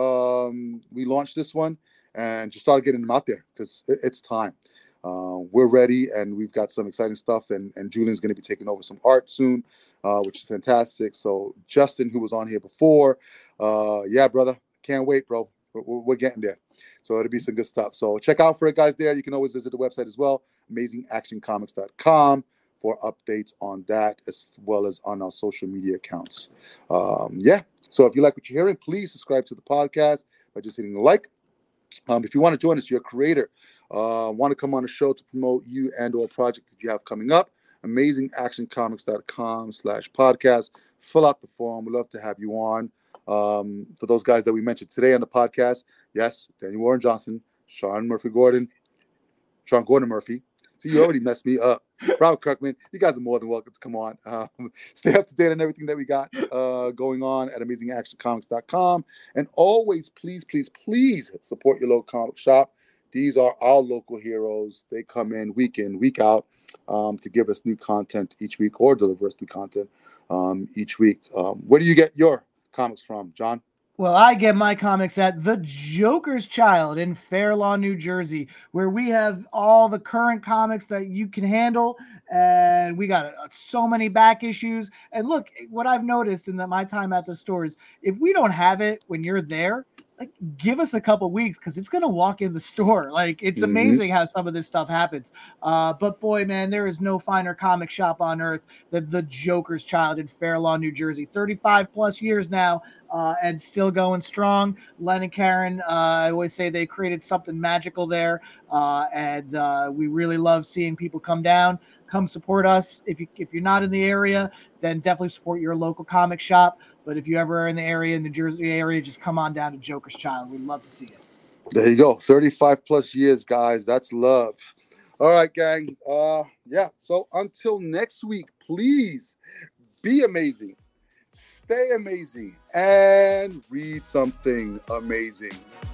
Speaker 1: um, we launch this one, and just start getting them out there because it, it's time. Uh, we're ready, and we've got some exciting stuff, and, and Julian's going to be taking over some art soon, uh, which is fantastic. So Justin, who was on here before, uh, yeah, brother, can't wait, bro. We're, we're getting there. So it'll be some good stuff. So check out for it, guys, there. You can always visit the website as well, amazing action comics dot com. for updates on that, as well as on our social media accounts. Um, yeah, so if you like what you're hearing, please subscribe to the podcast by just hitting the like. Um, if you want to join us, you're a creator, uh, want to come on the show to promote you and or a project that you have coming up, amazing action comics dot com slash podcast. Fill out the form. We'd love to have you on. Um, for those guys that we mentioned today on the podcast, yes, Daniel Warren Johnson, Sean Murphy Gordon, Sean Gordon Murphy. See, you already messed me up. Robert Kirkman, you guys are more than welcome to come on. Um, stay up to date on everything that we got uh, going on at amazing action comics dot com. And always, please, please, please support your local comic shop. These are our local heroes. They come in week in, week out um, to give us new content each week or deliver us new content um, each week. Um, where do you get your comics from, John?
Speaker 2: Well, I get my comics at The Joker's Child in Fair Lawn, New Jersey, where we have all the current comics that you can handle. And we got uh, so many back issues. And look, what I've noticed in the, my time at the stores, if we don't have it when you're there, like, give us a couple weeks because it's going to walk in the store. Like, it's mm-hmm. amazing how some of this stuff happens. Uh, but boy, man, there is no finer comic shop on earth than The Joker's Child in Fair Lawn, New Jersey. thirty-five plus years now. Uh, and still going strong. Len and Karen, uh, I always say they created something magical there, uh, and uh, we really love seeing people come down, come support us. If you if you're not in the area, then definitely support your local comic shop. But if you ever are in the area, in the Jersey area, just come on down to Joker's Child. We'd love to see it.
Speaker 1: There you go, thirty-five plus years, guys. That's love. All right, gang. Uh, yeah. So until next week, please be amazing. Stay amazing and read something amazing.